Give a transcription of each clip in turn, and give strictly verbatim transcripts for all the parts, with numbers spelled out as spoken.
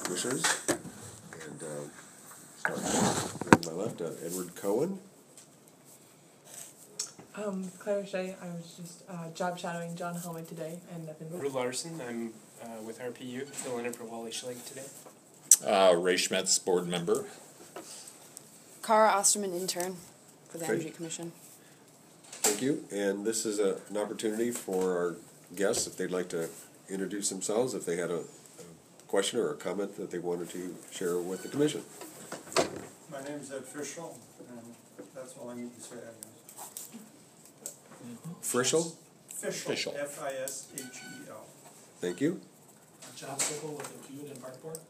Commissioners. And uh, start to my left, uh, Edward Cohen. Um, Claire Shea, I was just uh, job shadowing John Hellman today, and nothing but... Drew Larson, I'm uh, with R P U, filling in for Wally Schlegg today. Uh, Ray Schmetz, board member. Cara Osterman, intern for the Okay. Energy Commission. Thank you. And this is a, an opportunity for our guests, if they'd like to introduce themselves, if they had a, a question or a comment that they wanted to share with the Commission. My name is Ed Fischel, and that's all I need to say, I guess. Frischel? Fischel, Fischel. F I S H E L. Thank you. John Sickle with the Cute and Park Board.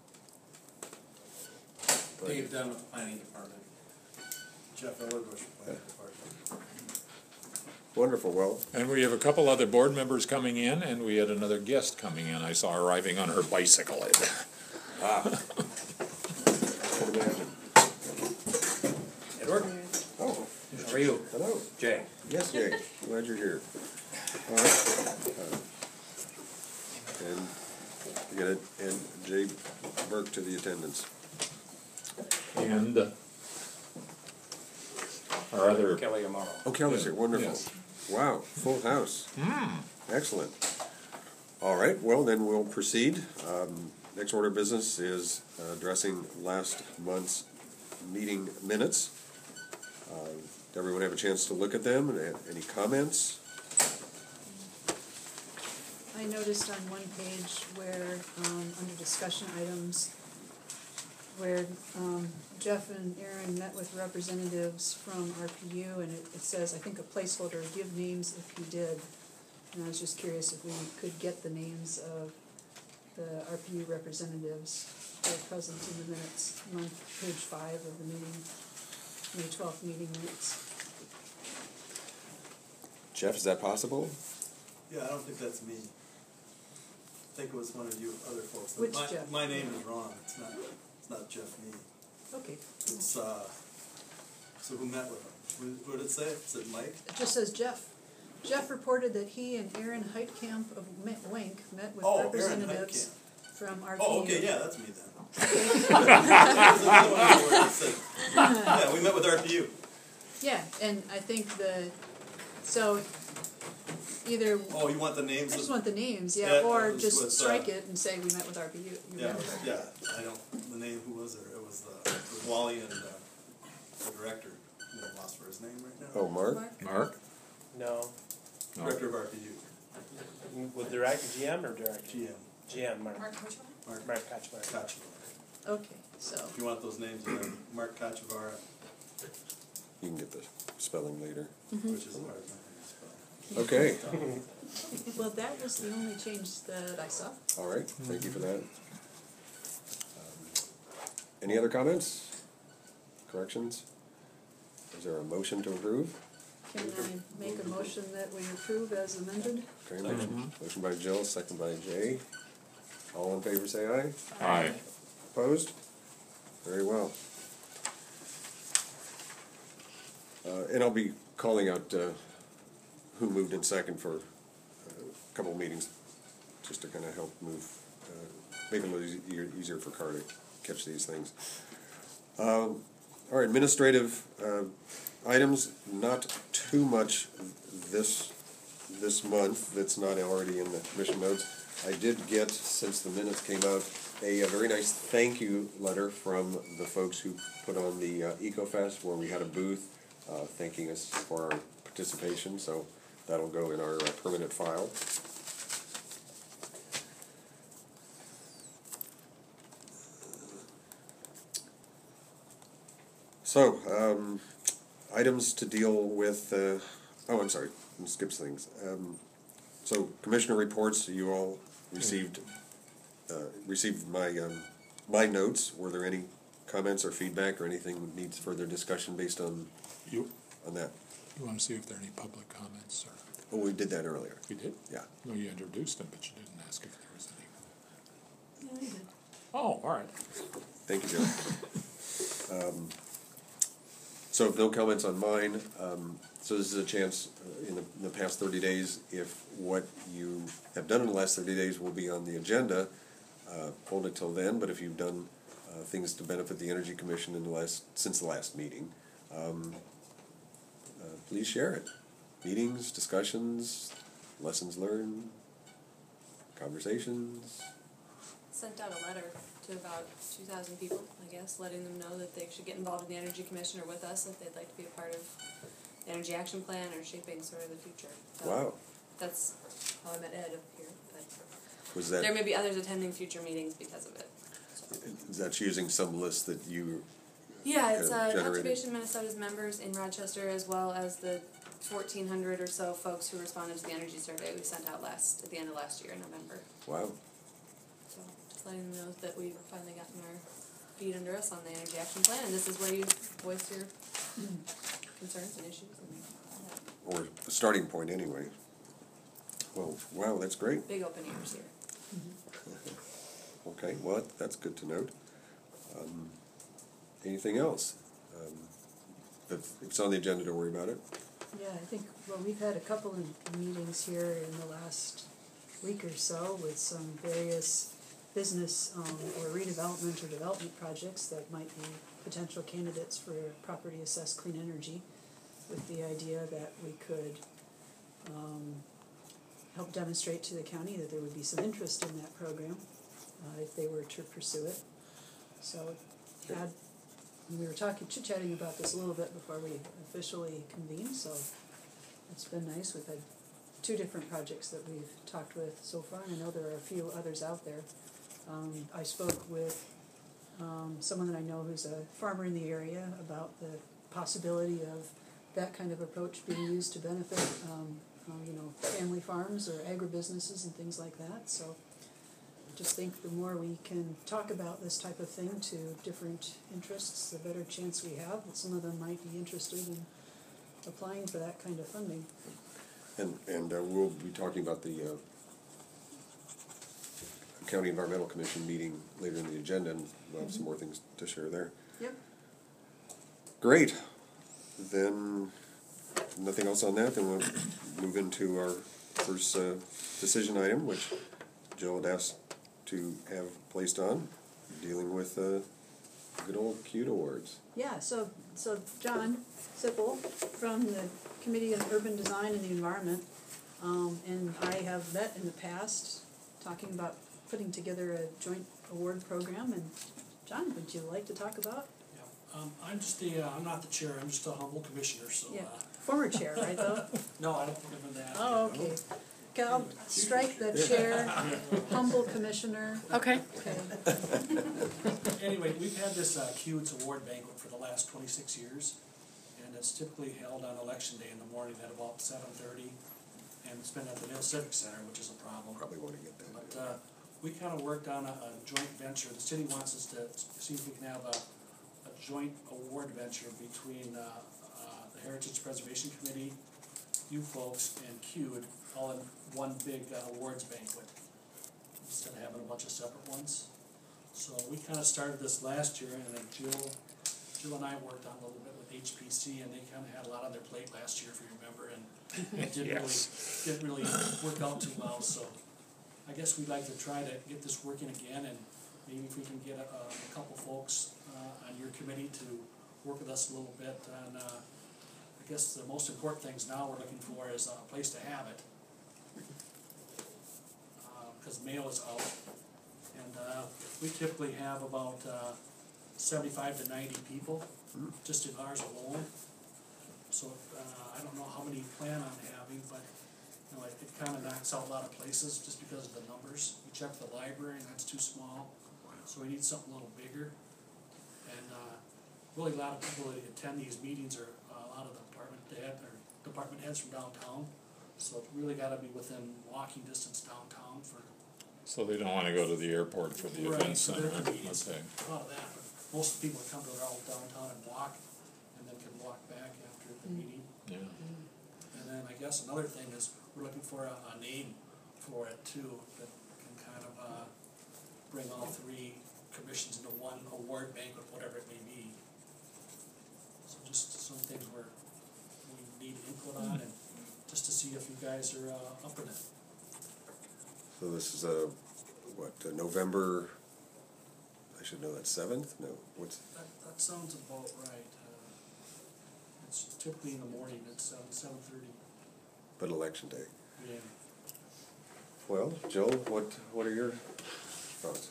Dave Dunn with the Planning Department. Jeff Ellerbush, Planning Department. Wonderful. Well, And we have a couple other board members coming in, and we had another guest coming in. I saw arriving on her bicycle. ah. Can imagine. Edward, Oh, how are you? hello. Jay. Yes, Jay. Glad you're here. All right. Uh, and you got it. And Jay Burke to the attendance. And uh, our other... Kelly Amaro. Oh, Kelly's here. Wonderful. Yes. Wow. Full house. Mm. Excellent. All right. Well, then we'll proceed. Um, next order of business is uh, addressing last month's meeting minutes. Uh, did everyone have a chance to look at them? And uh, any comments? I noticed on one page where, um, under discussion items, where um, Jeff and Aaron met with representatives from R P U, and it, it says, I think, a placeholder, give names if you did. And I was just curious if we could get the names of the R P U representatives that are present in the minutes, on page five of the meeting, May twelfth meeting minutes. Jeff, is that possible? Yeah, I don't think that's me. I think it was one of you other folks. Which my, Jeff? My name is wrong. It's not. It's not Jeff Me. Okay. It's uh. So who met with him? What, what did it say? It said Mike. It just says Jeff. Jeff reported that he and Aaron Heitkamp of M- Wink met with Oh, Aaron representatives from R P U. Oh, okay, yeah, that's me then. There's another one where it said, yeah, we met with R P U. Yeah, and I think the, so either, Oh, you want the names? I just of, want the names, yeah, Yeah, or it was just with, uh, strike it and say we met with R P U. You Yeah, met with R P U. yeah. I don't. The name. Who was there? It was the it was Wally and uh, the director. I'm at a loss for his name right now. Oh, Mark? Mark? Mark? No. No. Director of R P U. With direct, G M or direct? G M. G M, Mark. Mark Kochman? Mark Mark Kaczmar. Kachivar. Okay, so, If you want those names, then Mark Kachivar, You can get the spelling later. which is a hard name to spell. Okay. well, that was the only change that I saw. All right. Thank you for that. Um, any other comments? Corrections? Is there a motion to approve? Can I make a motion that we approve as amended? Okay, motion, motion by Jill, second by Jay. All in favor say aye. Aye. Opposed? Very well. Uh, and I'll be calling out uh, who moved in second for a couple of meetings, just to kind of help move, uh, make it a little easier, easier for Carter to catch these things. Um, all right, administrative uh, items, not too much this this month that's not already in the commission notes. I did get, since the minutes came out, a, a very nice thank you letter from the folks who put on the uh, EcoFest, where we had a booth uh, thanking us for our participation, so that'll go in our uh, permanent file. So, um, items to deal with, uh, oh, I'm sorry, it skips things. Um, so, commissioner reports, you all received, uh, received my, um, my notes. Were there any comments or feedback or anything that needs further discussion based on, You, on that? you want to see if there are any public comments? Or Oh, we did that earlier. you did? Yeah. No, you introduced them, but you didn't ask if there was any. Yeah, I did. Oh, all right. Thank you, Joe. um, so, if no comments on mine, um, so this is a chance uh, in, the, in the past thirty days, if what you have done in the last thirty days will be on the agenda, uh, hold it till then, but if you've done uh, things to benefit the Energy Commission in the last, since the last meeting, um, uh, please share it. Meetings, discussions, lessons learned, conversations. Sent out a letter to about two thousand people, I guess, letting them know that they should get involved in the Energy Commission or with us if they'd like to be a part of the Energy Action Plan or shaping sort of the future. So Wow. That's how I met Ed up here. But Was there that, may be others attending future meetings because of it. So. is that using some list that you, Yeah, it's uh, uh, generated? Conservation Minnesota's members in Rochester, as well as the fourteen hundred or so folks who responded to the energy survey we sent out last at the end of last year in November. wow, So just letting them know that we've finally gotten our feet under us on the Energy Action Plan, and this is where you voice your concerns and issues and all that. or a starting point anyway. Well, wow, that's great. Big open ears here. Okay, well, that's good to note. Um, anything else? Um, if if it's on the agenda, don't worry about it. Yeah, I think, well, we've had a couple of meetings here in the last week or so with some various business um, or redevelopment or development projects that might be potential candidates for property assessed clean energy, with the idea that we could um, help demonstrate to the county that there would be some interest in that program uh, if they were to pursue it. So had we were talking, chit-chatting about this a little bit before we officially convened, so it's been nice. We've had two different projects that we've talked with so far, and I know there are a few others out there. Um, I spoke with um, someone that I know who's a farmer in the area about the possibility of that kind of approach being used to benefit, um, um, you know, family farms or agribusinesses and things like that. So I just think the more we can talk about this type of thing to different interests, the better chance we have that some of them might be interested in applying for that kind of funding. And, and uh, we'll be talking about the uh, County Environmental Commission meeting later in the agenda, and we'll have some more things to share there. Yep. Great. Then, nothing else on that, then we'll move into our first uh, decision item, which Jill had asked to have placed on, dealing with uh, good old CUTE awards. Yeah, so, so John Sippel from the Committee on Urban Design and the Environment, um, and I have met in the past, talking about putting together a joint award program, and John, would you like to talk about? Yeah, um, I'm just the, uh, I'm not the chair, I'm just a humble commissioner, so, Yeah, uh, former chair, right, though? no, I don't believe in that. Oh, okay. Okay, I'll strike the chair, humble commissioner. Okay. Okay. Anyway, we've had this, uh, CUTES award banquet for the last twenty-six years, and it's typically held on election day in the morning at about seven thirty, and it's been at the Mill Civic Center, which is a problem. Probably want to get that. But, uh, we kinda worked on a, a joint venture, the city wants us to see if we can have a, a joint award venture between, uh, uh, the Heritage Preservation Committee, you folks, and CUTE, all in one big uh, awards banquet, instead of having a bunch of separate ones. So we kinda started this last year, and then Jill, Jill and I worked on a little bit with H P C, and they kinda had a lot on their plate last year, if you remember, and it didn't Yes. really, didn't really work out too well, so I guess we'd like to try to get this working again, and maybe if we can get a, a couple folks uh, on your committee to work with us a little bit on, uh, I guess the most important things now we're looking for is a place to have it. Because mail is out, and uh, we typically have about uh, seventy-five to ninety people, just in ours alone. So uh, I don't know how many you plan on having, but you know, it, it kind of knocks out a lot of places just because of the numbers. We checked the library, and that's too small, so we need something a little bigger. And uh, really, a lot of people that attend these meetings are uh, a lot of the department head or department heads from downtown. So it's really got to be within walking distance downtown for. So they don't wanna go to the airport for the Right, event so center, there could be okay. a lot of that, but most people come to our old downtown and walk, and then can walk back after the meeting. Yeah, And then I guess another thing is, we're looking for a, a name for it too, that can kind of, uh, bring all three commissions into one award banquet, whatever it may be. So just some things where we need input on, and just to see if you guys are, uh, up in it. So this is a what, uh, November, I should know that, seventh? No, what's, That, that sounds about right. Uh, It's typically in the morning, it's seven, seven thirty. but election day. Yeah. Well, Joe, what, what are your thoughts?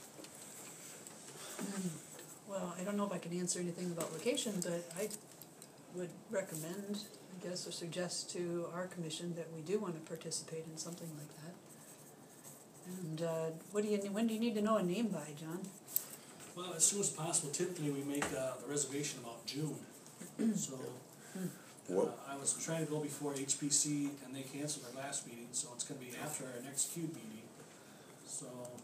Well, I don't know if I can answer anything about location, but I would recommend, I guess, or suggest to our commission that we do wanna participate in something like that. And, uh, what do you, when do you need to know a name by, John? Well, as soon as possible, typically we make uh, the reservation about June. So, What, uh, I was trying to go before H P C and they canceled their last meeting, so it's gonna be after our next Cube meeting. So, um,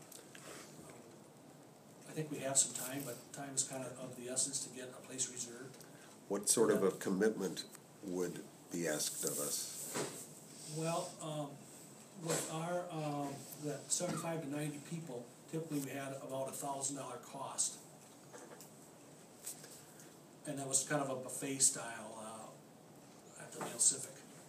I think we have some time, but time is kind of of the essence to get a place reserved. what sort of a commitment would be asked of us? Well, um, with our, um, that seventy-five to ninety people, typically we had about a thousand dollar cost. And that was kind of a buffet style, uh, at the Mail Civic.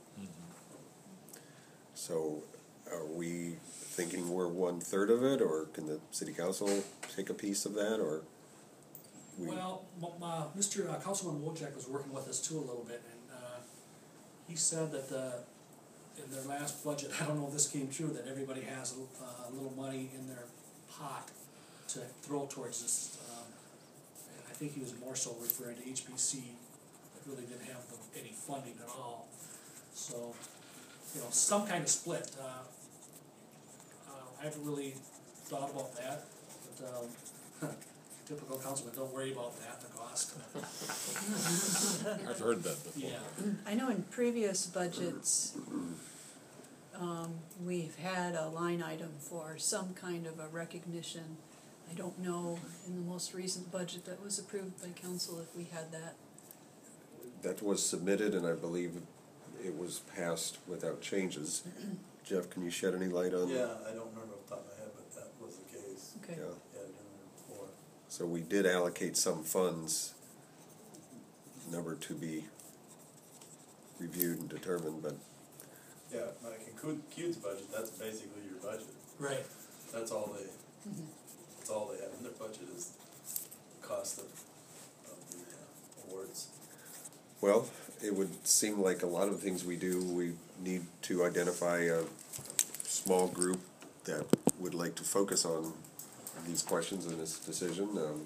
So are we thinking we're one-third of it, or can the city council take a piece of that, or? we- Well, m- uh, Mister uh, Councilman Wojak was working with us too a little bit, and, uh, he said that, uh, in their last budget, I don't know if this came true, that everybody has a, uh, a little money in their pot to throw towards this, um, and I think he was more so referring to H P C, that really didn't have the- any funding at all. So, you know, some kind of split, uh, uh, I haven't really thought about that, but, um, typical councilman, don't worry about that, the cost. I've heard that before. Yeah, I know in previous budgets, um, we've had a line item for some kind of a recognition. I don't know in the most recent budget that was approved by council if we had that. That was submitted, and I believe it was passed without changes. Jeff, can you shed any light on? Yeah, I don't remember off the top of my head, but that was the case. Okay. Yeah. Yeah, I didn't remember before. So we did allocate some funds, number to be reviewed and determined, but Yeah, like in Q- Q's budget, that's basically your budget. right. That's all they, that's all they have in their budget is cost of, of the uh, awards. well, it would seem like a lot of the things we do, we need to identify a small group that would like to focus on these questions in this decision. Um,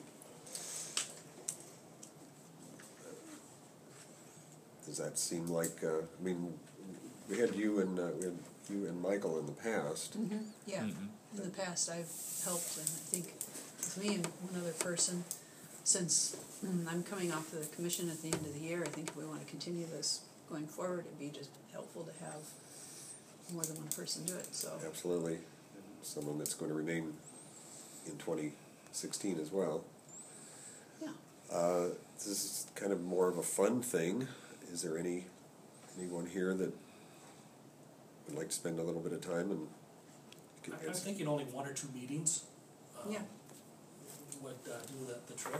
Does that seem like, uh, I mean, we had you and, uh, we had you and Michael in the past. Yeah, in the past I've helped, and I think with me and one other person, since mm, I'm coming off the commission at the end of the year, I think if we wanna continue this going forward, it'd be just helpful to have more than one person do it, so. Absolutely. Someone that's going to remain in twenty sixteen as well. Yeah. Uh, this is kind of more of a fun thing. Is there any, anyone here that would like to spend a little bit of time and get I- I'm answer? thinking only one or two meetings. um, Yeah. Would uh, do the, the trick.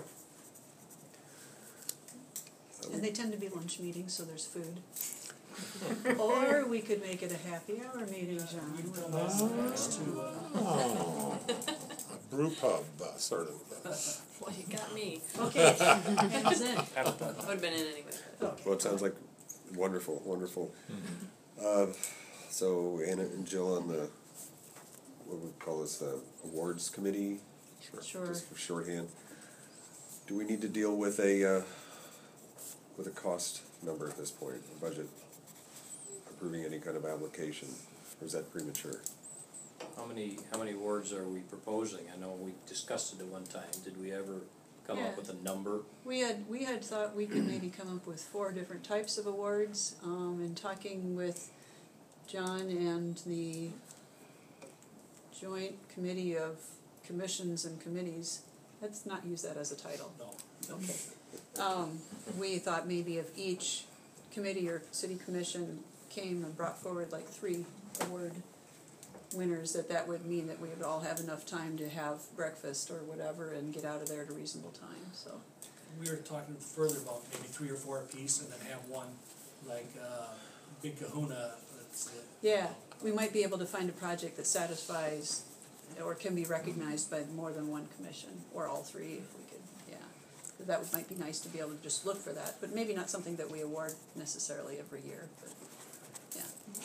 And they tend to be lunch meetings, so there's food. Or we could make it a happy hour meeting, John. We've with done that in the past too, uh, Oh, a brew pub, uh, sort of. uh, Well, you got me. Okay, hands in. I would have been in anyway. But. Well, it sounds like wonderful, wonderful. Uh, so Anna and Jill on the, what we call this, the awards committee? Sure. Just for shorthand. Do we need to deal with a, uh, with a cost number at this point, a budget? Approving any kind of application, or is that premature? How many, how many awards are we proposing? I know we discussed it at one time. Did we ever come Yeah. up with a number? We had, we had thought we could maybe come up with four different types of awards, um, and talking with John and the Joint Committee of Commissions and Committees, let's not use that as a title. no. Okay. Um, we thought maybe if each committee or city commission came and brought forward like three award winners, that that would mean that we would all have enough time to have breakfast or whatever and get out of there at a reasonable time, so. We were talking further about maybe three or four apiece and then have one like, uh, Big Kahuna, that's, uh, Yeah, we might be able to find a project that satisfies or can be recognized by more than one commission, or all three, if we could, yeah. That would, might be nice to be able to just look for that, but maybe not something that we award necessarily every year, but, yeah.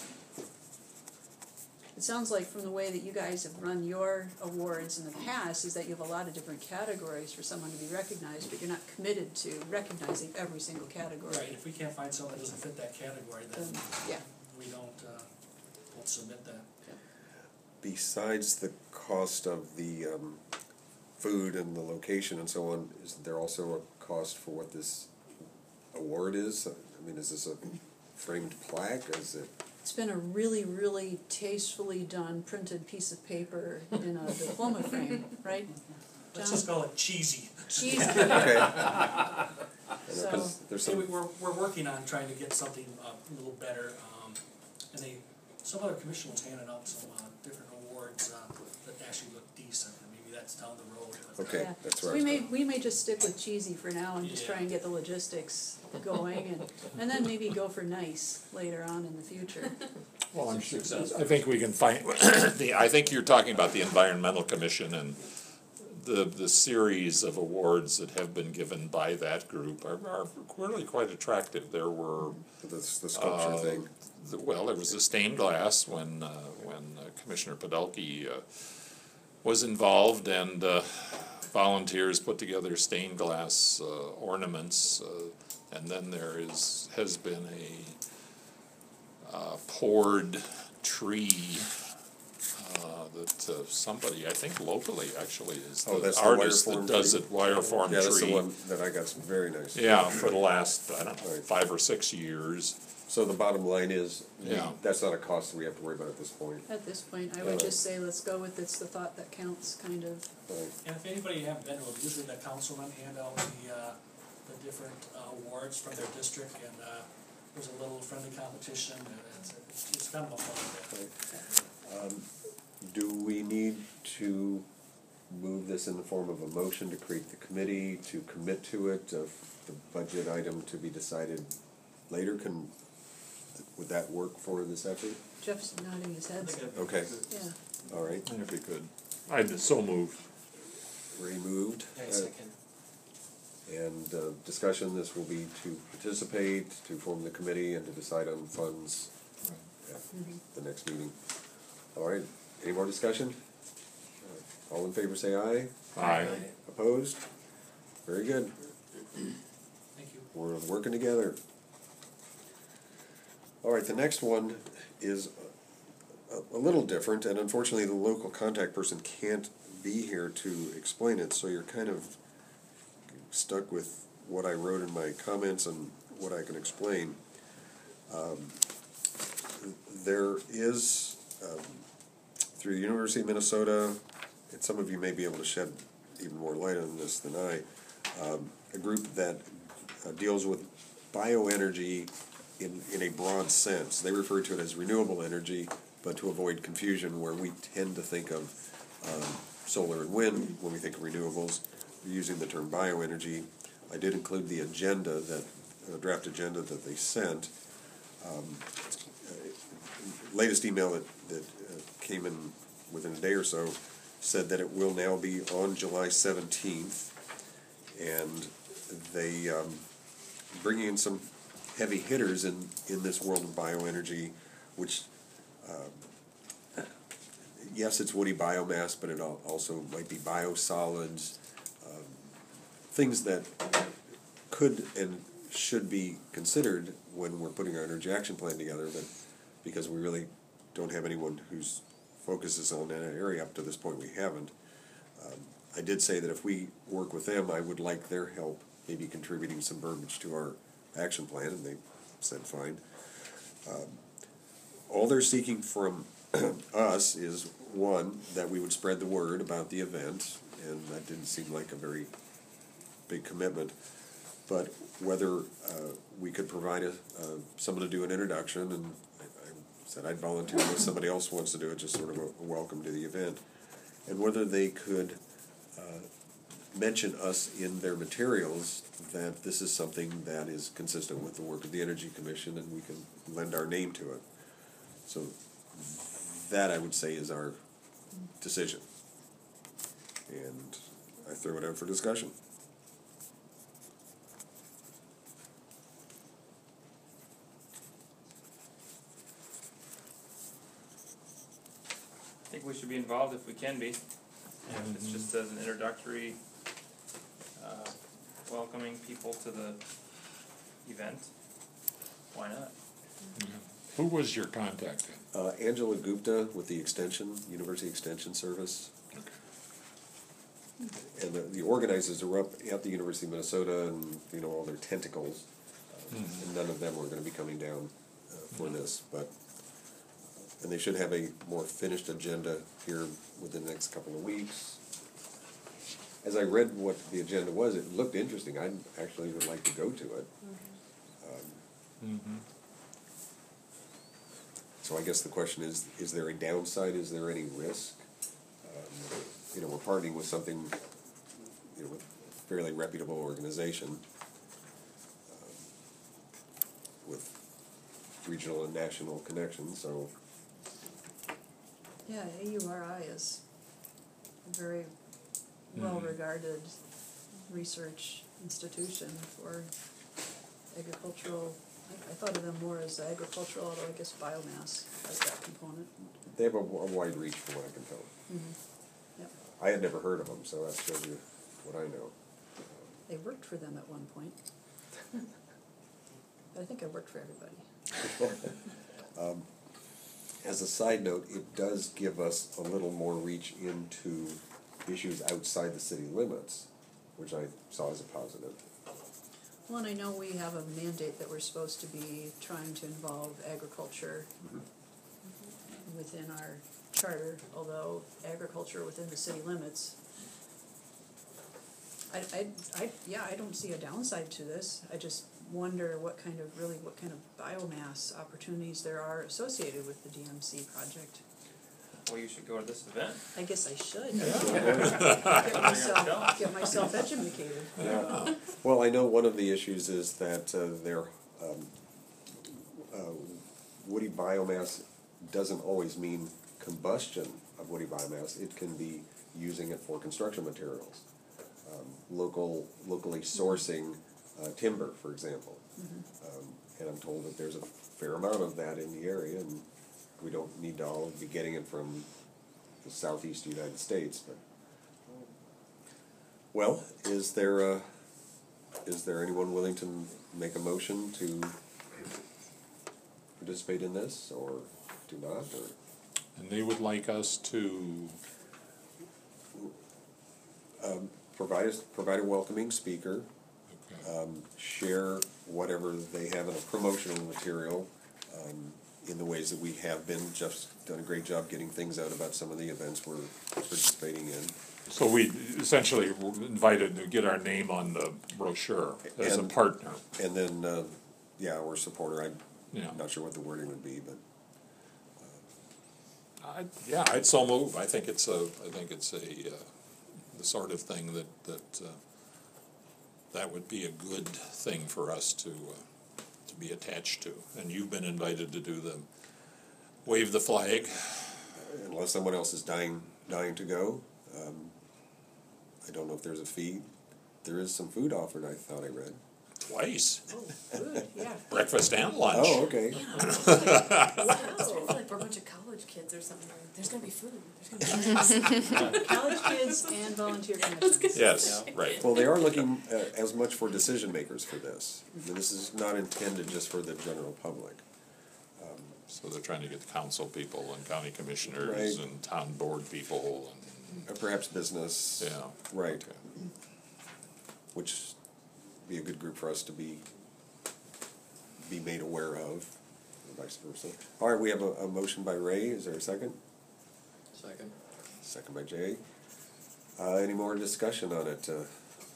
It sounds like from the way that you guys have run your awards in the past, is that you have a lot of different categories for someone to be recognized, but you're not committed to recognizing every single category. Right, if we can't find someone that doesn't fit that category, then Um, yeah. we don't, uh, won't submit that. Besides the cost of the um, food and the location and so on, is there also a cost for what this award is? I mean, is this a framed plaque? Is it? It's been a really, really tastefully done printed piece of paper in a diploma frame, right? Let's John? just call it cheesy. Cheesy. Okay. So- 'Cause there's So we, some, we're, we're working on trying to get something uh, a little better, um, and they, some other commission was handing out some, uh, different awards, uh, that actually look decent, and maybe that's down the road, but. okay, Yeah. that's So where I we was may, going. we may just stick with cheesy for now and just try and get the logistics going, and, and then maybe go for nice later on in the future. Well, I'm sure, I think we can find, the, I think you're talking about the Environmental Commission, and the, the series of awards that have been given by that group are, are really quite attractive. There were, The, the sculpture uh, thing. the- well, there was the stained glass when, uh, when uh, Commissioner Podolsky, uh, was involved, and, uh, volunteers put together stained glass, uh, ornaments, uh, and then there is, has been a, uh, poured tree, uh, that, uh, somebody, I think locally actually, is Oh, the that's the artist wire-formed that does tree? it, wire form tree. Yeah, that's the one that I got some very nice. Yeah, for the last, I don't know, Right. five or six years. So the bottom line is, we- Yeah. that's not a cost that we have to worry about at this point. At this point, I would just say, let's go with it's the thought that counts, kind of. Right. And if anybody you haven't been to, usually the councilmen hand out the, uh, the different uh, awards from their district, and, uh, there's a little friendly competition, and it's, it's, it's kind of a fun event. Um, Do we need to move this in the form of a motion to create the committee, to commit to it, of the budget item to be decided later? Can, would that work for this effort? Jeff's nodding his head, so, Okay, yeah. all right, If we could. I so moved. Ray moved. I Uh, second. And uh, discussion, this will be to participate, to form the committee, and to decide on funds at the next meeting. All right, any more discussion? All in favor say aye. Aye. Opposed? Very good. Thank you. We're working together. All right, the next one is a, a little different, and unfortunately the local contact person can't be here to explain it, so you're kind of stuck with what I wrote in my comments and what I can explain. Um, there is, um, through the University of Minnesota, and some of you may be able to shed even more light on this than I, um, a group that uh, deals with bioenergy in, in a broad sense. They refer to it as renewable energy, but to avoid confusion, where we tend to think of um, solar and wind when we think of renewables, we're using the term bioenergy. I did include the agenda, that uh, draft agenda that they sent. Um, uh, latest email that, that uh, came in within a day or so said that it will now be on July seventeenth, and they um, bringing in some heavy hitters in, in this world of bioenergy, which um, yes, it's woody biomass, but it al- also might be biosolids, um, things that could and should be considered when we're putting our energy action plan together, but because we really don't have anyone whose focus is on that area up to this point, we haven't. Um, I did say that if we work with them, I would like their help, maybe contributing some verbiage to our action plan, and they said fine. Um, all they're seeking from us is, one, that we would spread the word about the event, and that didn't seem like a very big commitment, but whether uh, we could provide a, uh, someone to do an introduction, and I, I said I'd volunteer if somebody else wants to do it, just sort of a, a welcome to the event, and whether they could uh, mention us in their materials that this is something that is consistent with the work of the Energy Commission, and we can lend our name to it. So that, I would say, is our decision. And I throw it out for discussion. I think we should be involved if we can be. And if it's just as an introductory, uh, welcoming people to the event, why not? Who was your contact? Uh, Angela Gupta with the Extension, University Extension Service. And the, the organizers are up at the University of Minnesota and, you know, all their tentacles. Uh, Mhm. And none of them are gonna be coming down uh, for this, but, and they should have a more finished agenda here within the next couple of weeks. As I read what the agenda was, it looked interesting. I actually would like to go to it. Um, Mm-hmm. So I guess the question is, is there a downside, is there any risk? Um, You know, we're partnering with something, you know, with a fairly reputable organization, um, with regional and national connections, so, Yeah, A U R I is a very well-regarded research institution for agricultural, I, I thought of them more as agricultural, although I guess biomass has that component. they have a, a wide reach from what I can tell. Mhm. Yep. I had never heard of them, so that shows you what I know. They worked for them at one point. But I think I worked for everybody. Um, As a side note, it does give us a little more reach into issues outside the city limits, which I saw as a positive. Well, and I know we have a mandate that we're supposed to be trying to involve agriculture within our charter, although agriculture within the city limits. I, I, I, yeah, I don't see a downside to this. I just wonder what kind of, really, what kind of biomass opportunities there are associated with the D M C project. Well, you should go to this event. I guess I should. Get myself, get myself educated. Yeah. Well, I know one of the issues is that uh, their um, uh, woody biomass doesn't always mean combustion of woody biomass. It can be using it for construction materials, um, local, locally sourcing uh, timber, for example. Um, and I'm told that there's a fair amount of that in the area, and we don't need to all be getting it from the southeast United States, but. Well, is there, uh, is there anyone willing to m- make a motion to participate in this, or do not, or? And they would like us to, Um, provide us, provide a welcoming speaker, okay, um, share whatever they have in a promotional material, um, in the ways that we have been. Jeff's done a great job getting things out about some of the events we're participating in. so we essentially were invited to get our name on the brochure as a And- partner. And then, uh, yeah, or supporter, I'm Yeah. not sure what the wording would be, but. I, yeah, I'd so move. I think it's a, I think it's a, uh, the sort of thing that, that, uh, that would be a good thing for us to, uh, to be attached to. And you've been invited to do the, wave the flag. Unless someone else is dying, dying to go. Um, I don't know if there's a fee. There is some food offered, I thought I read. Twice, Oh, good, yeah. breakfast and lunch. Oh, okay. Wow, I feel like we're a bunch of college kids or something. There's gonna be food. There's gonna be College kids and volunteer connections. Yes, right. Well, they are looking uh, as much for decision makers for this. I mean, this is not intended just for the general public. So they're trying to get the council people and county commissioners Right. and town board people Uh, Perhaps business. and, yeah. Right, Okay. which be a good group for us to be, be made aware of, and vice versa. All right, we have a, a motion by Ray. Is there a second? Second. Second by Jay. Uh, any more discussion on it? Uh,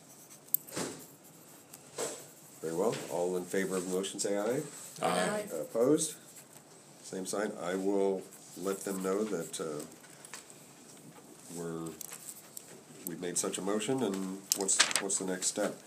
Very well. All in favor of the motion, say aye. Aye. Uh, Opposed? Same sign. I will let them know that, uh, we're, we've made such a motion, and what's, what's the next step?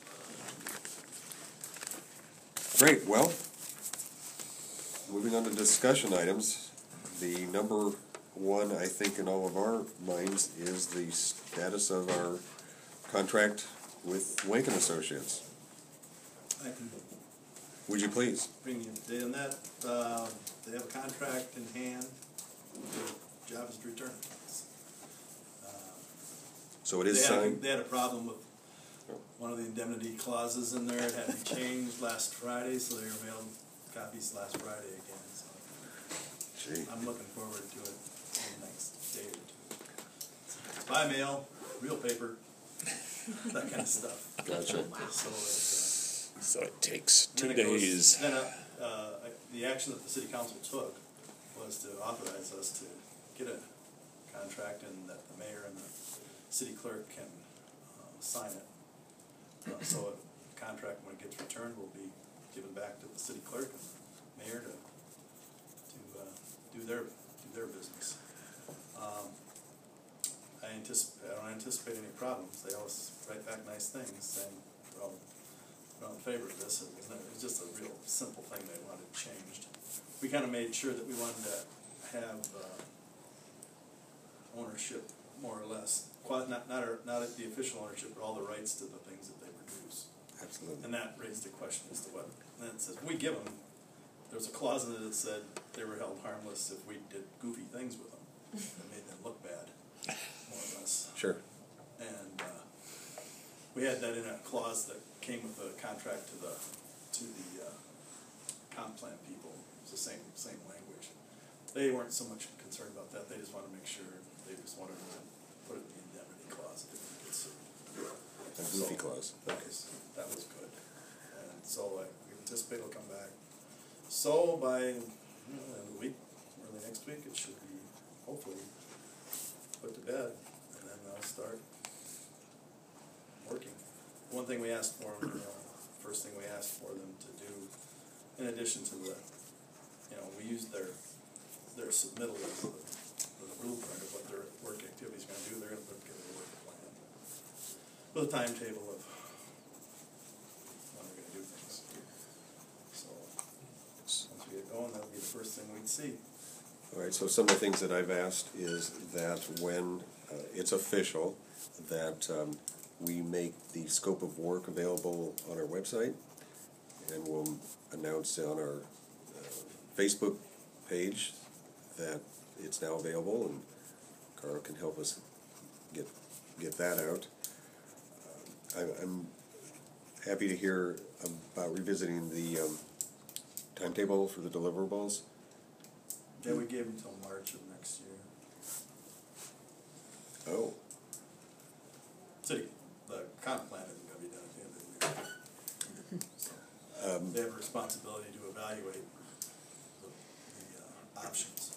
Great, well, moving on to discussion items, the number one, I think, in all of our minds is the status of our contract with Wankin Associates. I can Would you please? bring you a date on that. Uh, they have a contract in hand. Their job is to return it. Uh, So it is They had, a- signed? they had a problem with one of the indemnity clauses in there. It had to be changed last Friday, so they were mailed copies last Friday again, so. Gee, I'm looking forward to it in the next day or two. By mail, real paper, that kind of stuff. gotcha. So it's, So it takes uh, two then it goes- days. Then, uh, uh, the action that the city council took was to authorize us to get a contract and that the mayor and the city clerk can, uh, sign it. Uh, so a contract, when it gets returned, will be given back to the city clerk and the mayor to, to, uh, do their, do their business. Um, I anticipate, I don't anticipate any problems. They always write back nice things saying, well, we're not in favor of this. It was, it was just a real simple thing they wanted changed. We kinda made sure that we wanted to have, uh, ownership, more or less, qua- not, not, our- not the official ownership, but all the rights to the things that they produce. Absolutely. And that raised the question as to what, and then it says, we give them, there was a clause in it that said they were held harmless if we did goofy things with them, that made them look bad, more or less. Sure. And, uh, we had that in a clause that came with the contract to the, to the, uh, comp plan people, it's the same, same language. They weren't so much concerned about that, they just wanted to make sure, they just wanted to put it in the indemnity clause if we get sued. A goofy clause. That was, that was good. And so I we anticipate it'll come back. So by, you know, end of the week, early next week, it should be hopefully put to bed, and then they'll start working. One thing we asked for them, you know, first thing we asked for them to do, in addition to the, you know, we used their, their submittal as the, the blueprint of what their work activity's gonna do, they're gonna put together a work plan. With a timetable of when we're gonna do things. So, once we get going, that'll be the first thing we'd see. All right, so some of the things that I've asked is that when uh, it's official, that um, we make the scope of work available on our website, and we'll announce on our uh, Facebook page that it's now available, and Carl can help us get get that out. Uh, I, I'm happy to hear about revisiting the um, timetable for the deliverables. Yeah, we gave them till March of next year. Oh, City, the comp plan isn't gonna be done at the end of the year. So, um, they have a responsibility to evaluate the, the, uh, options.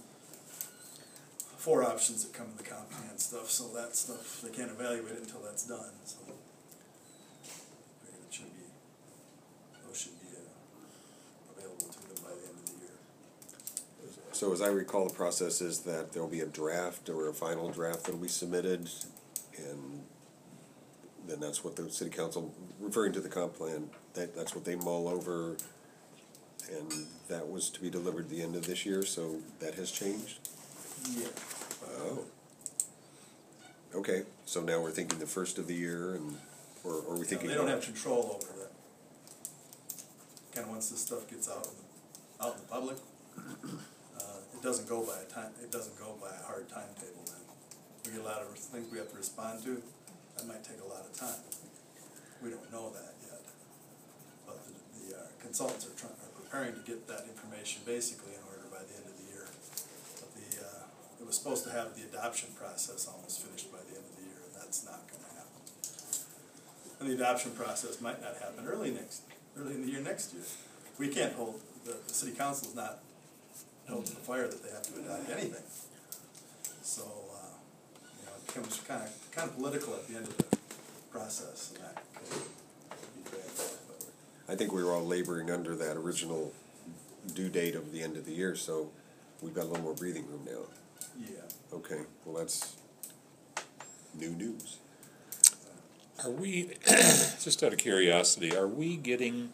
Four options that come in the comp plan stuff, so that stuff, they can't evaluate it until that's done, so. Figured it should be, those should be, uh, available to them by the end of the year. so as I recall, the process is that there'll be a draft or a final draft that'll be submitted, and then that's what the city council, referring to the comp plan, that, that's what they mull over, and that was to be delivered at the end of this year, so that has changed? Yeah. Oh. Okay, so now we're thinking the first of the year, and, or, or are we thinking? They don't have control over that. Kinda once this stuff gets out, in the- out in the public, uh, it doesn't go by a time, it doesn't go by a hard timetable then. We get a lot of things we have to respond to, that might take a lot of time. We don't know that yet. But the, the uh, consultants are trying, are preparing to get that information basically in order by the end of the year. But the, uh, it was supposed to have the adoption process almost finished by the end of the year, and that's not gonna happen. And the adoption process might not happen early next, early in the year next year. We can't hold, the, the city council's not held to the fire that they have to adopt anything. So, uh, you know, it becomes kinda, kinda political at the end of the process, and that could be dragged out, but. I think we were all laboring under that original due date of the end of the year, so we've got a little more breathing room now. Yeah. Okay, well, that's new news. Are we, just out of curiosity, are we getting,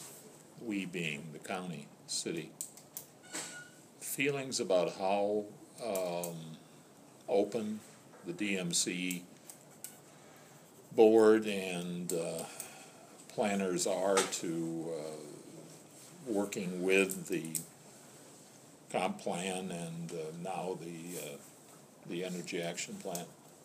we being the county, city, feelings about how um, open. The D M C board and uh, planners are to uh, working with the comp plan and uh, now the uh, the energy action plan.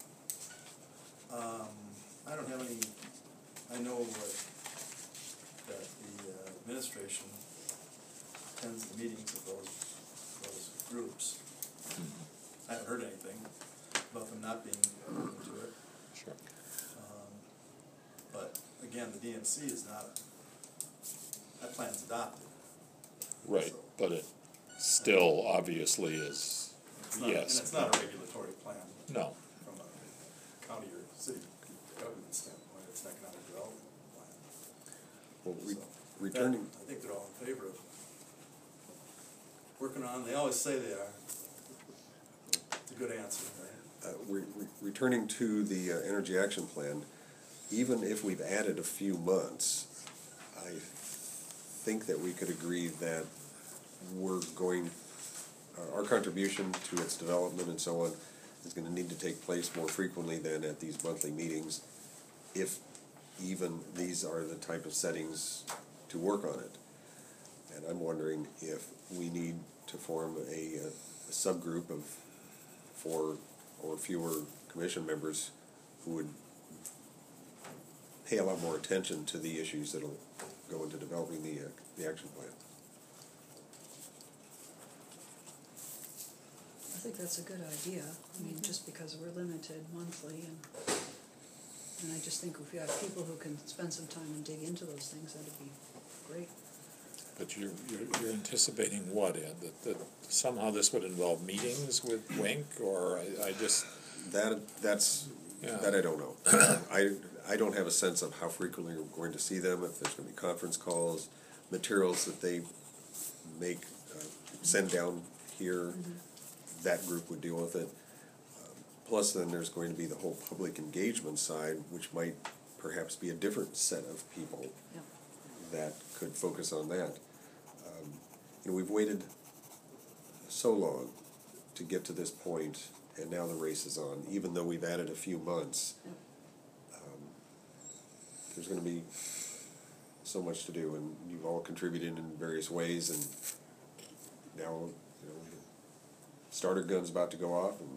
Um, I don't have any, I know what, that the uh, administration attends the meetings of those, those groups. I haven't heard anything about them not being open to it. Sure. Um, But again, the D M C is not, that plan's adopted. Right, So, but it still obviously is, it's not- yes. And it's not a regulatory plan No, from a county or city government standpoint, it's an economic development plan. Well, re- So, returning, that- I think they're all in favor of working on, they always say they are. It's a good answer, right? uh, re- re- returning to the uh, energy action plan, even if we've added a few months, I think that we could agree that we're going, uh, our contribution to its development and so on is gonna need to take place more frequently than at these monthly meetings, if even these are the type of settings to work on it. And I'm wondering if we need to form a, a a subgroup of four or fewer commission members who would pay a lot more attention to the issues that'll go into developing the, uh, the action plan. I think that's a good idea, I mean, just because we're limited monthly and, and I just think if we have people who can spend some time and dig into those things, that'd be great. but you're, you're, you're anticipating what, Ed? That, that somehow this would involve meetings with Wink, or I, I just, That, that's, Yeah. that I don't know. I, I don't have a sense of how frequently we're going to see them, if there's gonna be conference calls, materials that they make, uh, send down here, that group would deal with it. Um, Plus, then there's going to be the whole public engagement side, which might perhaps be a different set of people Yep. that could focus on that. Um, You know, we've waited so long to get to this point, and now the race is on, even though we've added a few months. Yep. um, There's gonna be so much to do, and you've all contributed in various ways, and now, you know, the starter gun's about to go off, and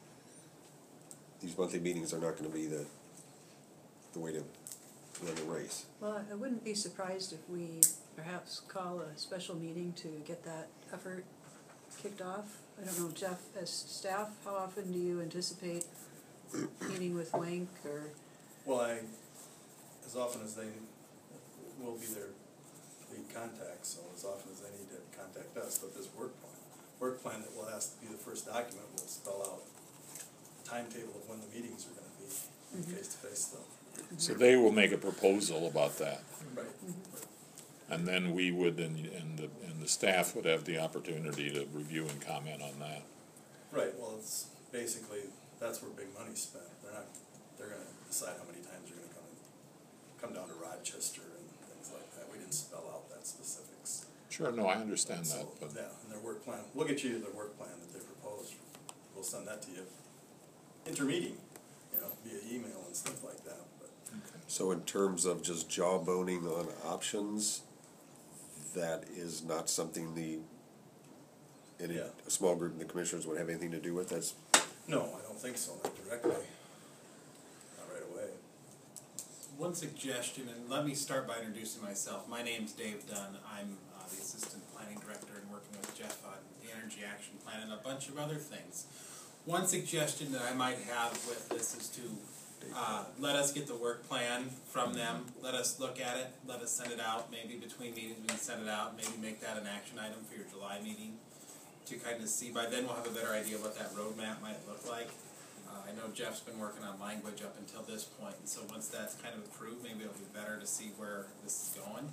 these monthly meetings are not gonna be the, the way to run the race. Well, I wouldn't be surprised if we perhaps call a special meeting to get that effort kicked off. I don't know, Jeff, as staff, how often do you anticipate meeting with Wank or, Well, I, as often as they will be their lead contact, so as often as they need to contact us, but this work plan, work plan that will have to be the first document will spell out timetable of when the meetings are gonna be, face-to-face stuff. so they will make a proposal about that. Right. And then we would, and, and the, and the staff would have the opportunity to review and comment on that. Right, well, it's basically, that's where big money's spent, they're not, they're gonna decide how many times they're gonna come, come down to Rochester and things like that, we didn't spell out that specifics. Sure, no, I understand that, So, but, yeah, and their work plan, we'll get you the work plan that they proposed, we'll send that to you. Intermeeting, you know, via email and stuff like that, but. So in terms of just jawboning on options, that is not something the, any, Yeah. a small group in the commissioners would have anything to do with, that's, No, I don't think so, not directly, not right away. One suggestion, and let me start by introducing myself. My name's Dave Dunn. I'm uh, the Assistant Planning Director and working with Jeff on the Energy Action Plan and a bunch of other things. One suggestion that I might have with this is to uh, let us get the work plan from them, let us look at it, let us send it out, maybe between meetings we can send it out, maybe make that an action item for your July meeting to kind of see. By then we'll have a better idea what that roadmap might look like. Uh, I know Jeff's been working on language up until this point, and so once that's kind of approved, maybe it'll be better to see where this is going.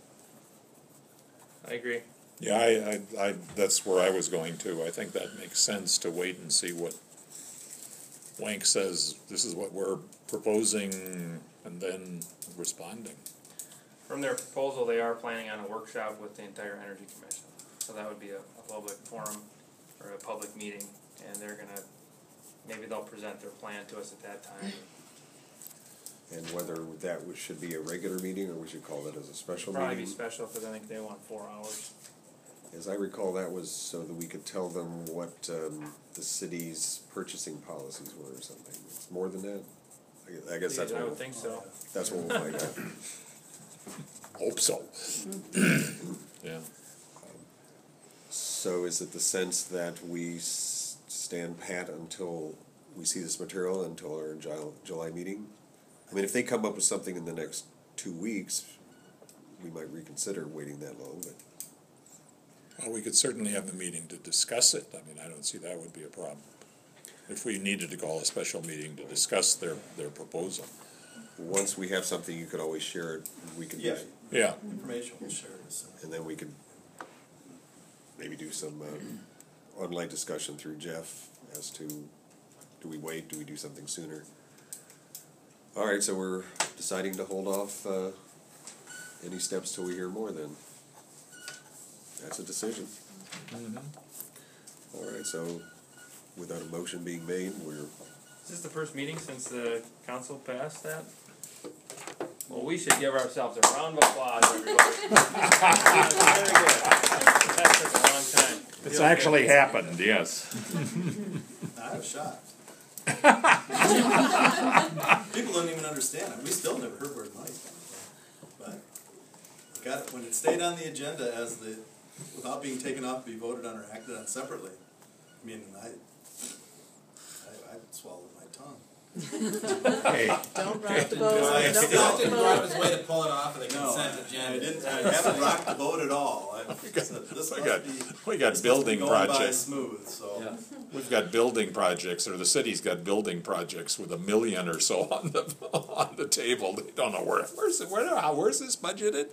I agree. yeah, I, I, I, that's where I was going to. I think that makes sense to wait and see what Wank says, this is what we're proposing, and then responding. From their proposal, they are planning on a workshop with the entire Energy Commission. So that would be a, a public forum or a public meeting and they're gonna, maybe they'll present their plan to us at that time. And whether that would- should be a regular meeting, or we should call that as a special Probably be meeting? special, cause I think they want four hours. As I recall, that was so that we could tell them what, um, the city's purchasing policies were or something. It's more than that? I guess, I guess that's I what, would we'll- think so. that's what we'll find out. Hope so. Yeah. So is it the sense that we s- stand pat until we see this material, until our July, July meeting? I mean, if they come up with something in the next two weeks, we might reconsider waiting that long, but. Well, we could certainly have the meeting to discuss it. I mean, I don't see that would be a problem. If we needed to call a special meeting to discuss their, their proposal. Once we have something, you could always share it, we could, Yeah, Yeah. information will share this. and then we could maybe do some, um, online discussion through Jeff as to, do we wait, do we do something sooner? All right, so we're deciding to hold off, uh, any steps till we hear more then. That's a decision. All right, so without a motion being made, we're, Is this the first meeting since the council passed that? Well, we should give ourselves a round of applause, everybody. Very good. That took a long time. It's actually happened, yes. I was shocked. People don't even understand it. We still never heard where the money's coming from. But it got, when it stayed on the agenda as the, without being taken off to be voted on or acted on separately, I mean, I, I, I swallowed my tongue. Hey, Don't rock the I boat, don't still rock the Didn't go boat. out of his way to pull it off of the No, consent I agenda. didn't, I haven't rocked the boat at all. I said, this we must got, be, we got this must be building going by projects. smooth, so. Yeah. We've got building projects, or the city's got building projects with a million or so on the, on the table. They don't know where, where's it, where, how, where's this budgeted?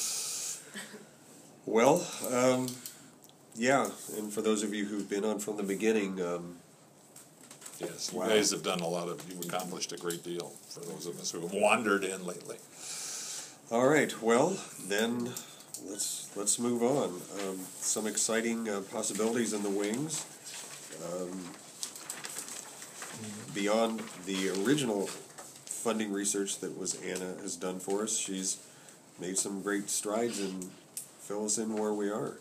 well, um, yeah, and for those of you who've been on from the beginning, um, Yes, you Wow. guys have done a lot of, you've accomplished a great deal for those of us who have wandered in lately. all right, well, then, let's, let's move on. Um, some exciting, uh, possibilities in the wings. Um, beyond the original funding research that was Anna has done for us, she's made some great strides and fill us in where we are.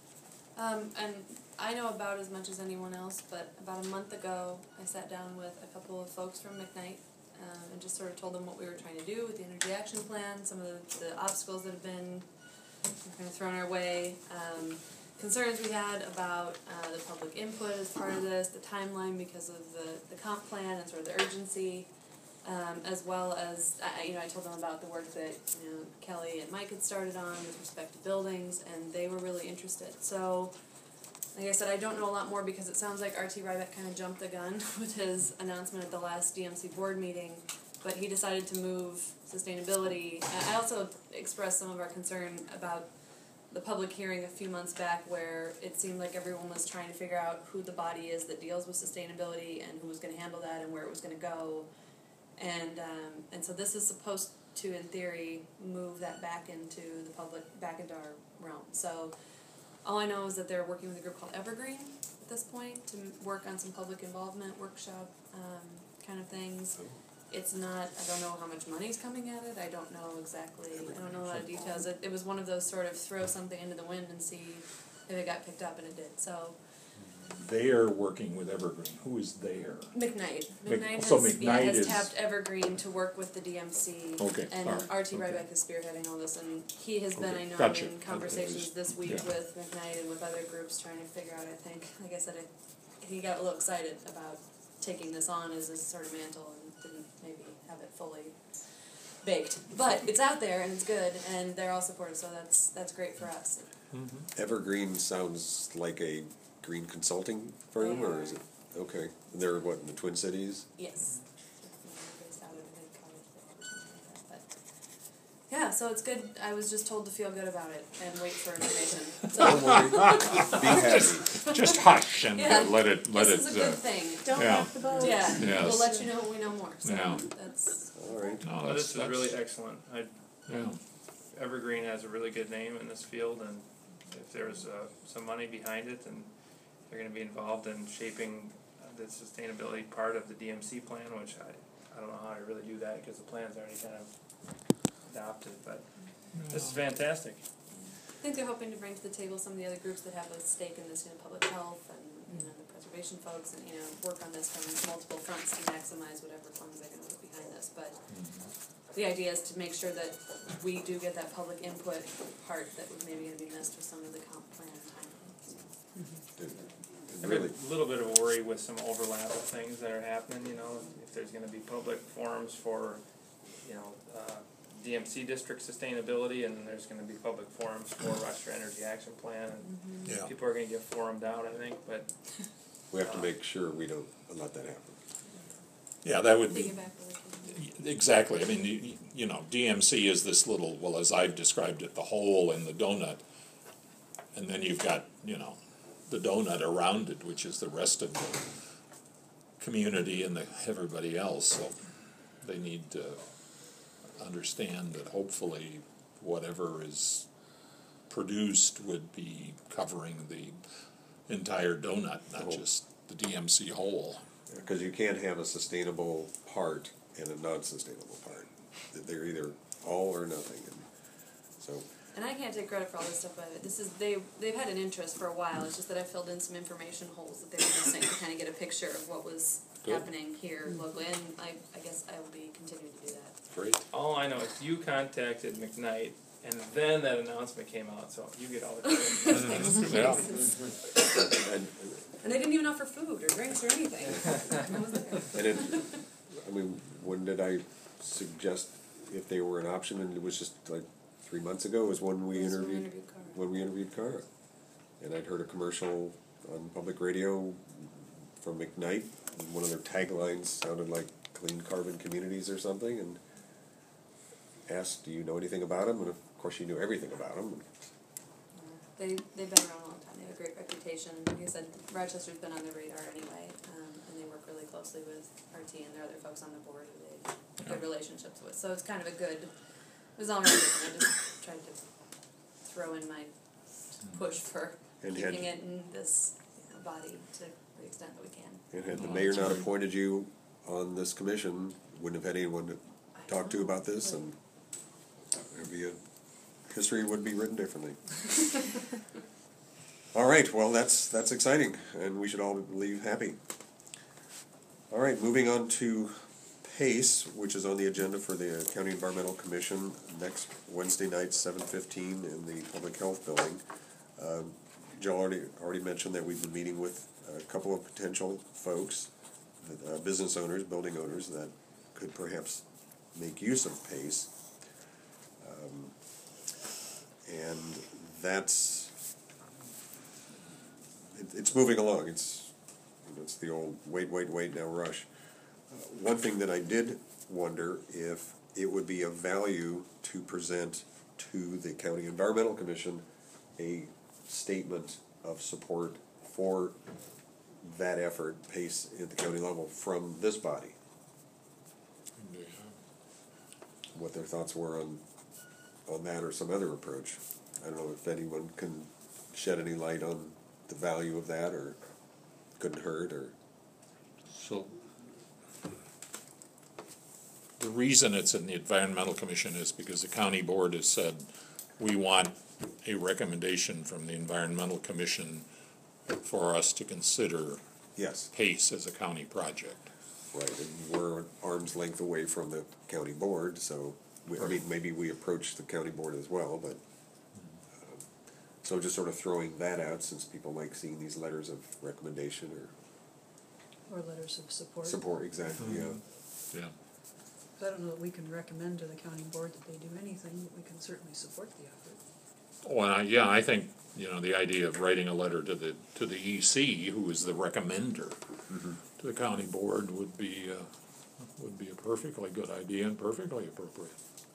Um, and I know about as much as anyone else, but about a month ago, I sat down with a couple of folks from McKnight, um, and just sort of told them what we were trying to do with the energy action plan, some of the, the obstacles that have been kind of thrown our way, um, concerns we had about uh, the public input as part of this, the timeline because of the, the comp plan and sort of the urgency, um, as well as, I, you know, I told them about the work that, you know, Kelly and Mike had started on with respect to buildings, and they were really interested. So, like I said, I don't know a lot more because it sounds like R T Ryback kind of jumped the gun with his announcement at the last D M C board meeting, but he decided to move sustainability. And I also expressed some of our concern about the public hearing a few months back where it seemed like everyone was trying to figure out who the body is that deals with sustainability and who was going to handle that and where it was going to go. And um, and so this is supposed to, in theory, move that back into the public, back into our realm. So all I know is that they're working with a group called Evergreen at this point to m- work on some public involvement, workshop um, kind of things. It's not, I don't know how much money's coming at it, I don't know exactly, I don't know a lot of details. It, it was one of those sort of throw something into the wind and see if it got picked up, and it did. So They're working with Evergreen. Who is there? McKnight. Mc- McKnight has, so yeah, McKnight has is- tapped Evergreen to work with the D M C. Okay, And alright, R T okay. Ryback is spearheading all this, and he has been, Okay, I know, gotcha. in conversations this week Yeah. with McKnight and with other groups trying to figure out, I think, like I said, I, he got a little excited about taking this on as a sort of mantle and didn't maybe have it fully baked. But it's out there and it's good, and they're all supportive, so that's that's great for us. Evergreen sounds like a green consulting firm, or is it, okay, and they're what, in the Twin Cities? Yes. Based out of the college or something like that. But yeah, so it's good. I was just told to feel good about it and wait for information. Don't So worry, be happy. Just hush and uh, Yeah. let it, let this is a it, good uh, thing. Don't Yeah. rock the boat. Yeah, Yes. we'll let you know when we know more. So Yeah. that's All right, no, Well, that's, this is that's, really excellent. I, yeah. Evergreen has a really good name in this field, and if there's uh, some money behind it, and they're gonna be involved in shaping uh, the sustainability part of the D M C plan, which I, I don't know how to really do that, cause the plan's already kind of adopted, but this is fantastic. I think they're hoping to bring to the table some of the other groups that have a stake in this, you know, public health and, you know, the preservation folks, and, you know, work on this from multiple fronts to maximize whatever funds they're gonna put behind this, but the idea is to make sure that we do get that public input part that was maybe gonna be missed with some of the comp plan timelines. And- I and have really, a little bit of a worry with some overlap of things that are happening, you know, if there's gonna be public forums for, you know, uh, D M C district sustainability, and then there's gonna be public forums for Rochester Energy Action Plan, and Yeah. people are gonna get forumed out, I think, but we have to make sure we don't let that happen. Yeah, that would be, Piggyback really. exactly, I mean, you, you know, D M C is this little, well, as I've described it, the hole in the donut. And then you've got, you know, the donut around it, which is the rest of the community and the, everybody else, so they need to understand that hopefully whatever is produced would be covering the entire donut, not Whole. just the D M C whole. Because you can't have a sustainable part and a non-sustainable part. They're either all or nothing, and so. And I can't take credit for all this stuff, but this is, they, they've had an interest for a while, it's just that I filled in some information holes that they were missing to kind of get a picture of what was Good. happening here locally, and I, I guess I will be continuing to do that. Great. all I know is you contacted McKnight, and then that announcement came out, so you get all the credit. Yeah. And, And they didn't even offer food or drinks or anything. I was there. and it, I mean, when did I suggest if they were an option, and it was just like three months ago was when we It was when we interviewed, interviewed Cara. when we interviewed Cara. And I'd heard a commercial on public radio from McKnight, and one of their taglines sounded like clean carbon communities or something, and asked, do you know anything about them? And of course she knew everything about them. They, they've been around a long time, they have a great reputation, like I said, Rochester's been on their radar anyway, um, and they work really closely with R T and there are other folks on the board who they have good relationships with, so it's kind of a good, it was all right, I just tried to throw in my push for And had- keeping it in this, you know, body to the extent that we can. And had the Well, mayor that's not great. appointed you on this commission, wouldn't have had anyone to talk to about this, and there'd be a, history would be written differently. All right, well, that's, that's exciting, and we should all leave happy. All right, moving on to PACE, which is on the agenda for the County Environmental Commission next Wednesday night, seven fifteen, in the Public Health Building. Um, Joe already, already mentioned that we've been meeting with a couple of potential folks, uh, business owners, building owners, that could perhaps make use of PACE. Um, and that's, it, it's moving along. It's, you know, it's the old wait, wait, wait, now rush. Uh, one thing that I did wonder if it would be of value to present to the County Environmental Commission a statement of support for that effort, PACE at the county level, from this body. What their thoughts were on, on that or some other approach. I don't know if anyone can shed any light on the value of that, or couldn't hurt, or. So, the reason it's in the Environmental Commission is because the county board has said, we want a recommendation from the Environmental Commission for us to consider Yes, PACE as a county project. right, and we're arm's length away from the county board, so, we, I mean, maybe we approach the county board as well, but. um, So just sort of throwing that out, since people like seeing these letters of recommendation or Or letters of support. support, exactly, yeah. Yeah. I don't know that we can recommend to the county board that they do anything, but we can certainly support the effort. Well, I- yeah, I think, you know, the idea of writing a letter to the, to the E C, who is the recommender to the county board, would be, uh, would be a perfectly good idea and perfectly appropriate.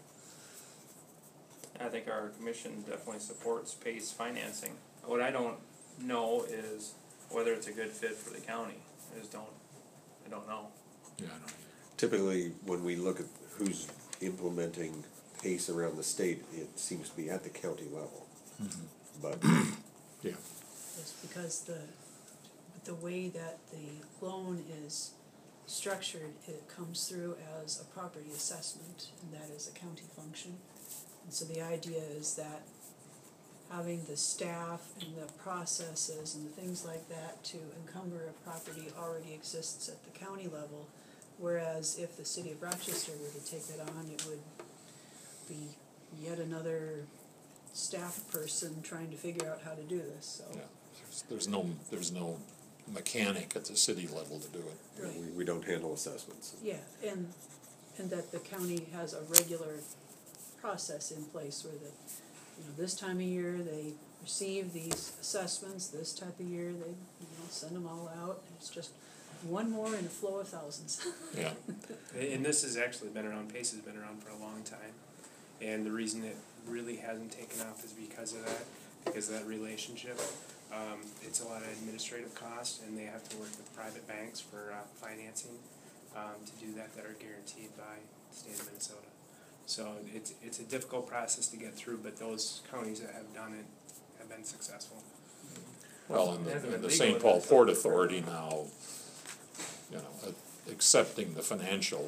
I think our commission definitely supports PACE financing. What I don't know is whether it's a good fit for the county. I just don't, I don't know. Yeah, I know. Typically, when we look at who's implementing PACE around the state, it seems to be at the county level. But, Yeah. Just because the the way that the loan is structured, it comes through as a property assessment, and that is a county function. And so the idea is that having the staff and the processes and the things like that to encumber a property already exists at the county level, whereas if the city of Rochester were to take that on, it would be yet another staff person trying to figure out how to do this, so. Yeah, there's, there's no, there's no mechanic at the city level to do it. Right. We, we don't handle assessments. Yeah, and, and that the county has a regular process in place where the, you know, this time of year, they receive these assessments, this type of year, they, you know, send them all out, it's just one more in a flow of thousands. Yeah, And this has actually been around, PACE has been around for a long time, and the reason it really hasn't taken off is because of that, because of that relationship. Um, it's a lot of administrative costs, and they have to work with private banks for uh, financing um, to do that, that are guaranteed by the state of Minnesota. So it's it's a difficult process to get through, but those counties that have done it have been successful. well, and It hasn't the, been the legal Saint in Paul Minnesota Port forever. Authority now, you know, uh, accepting the financial,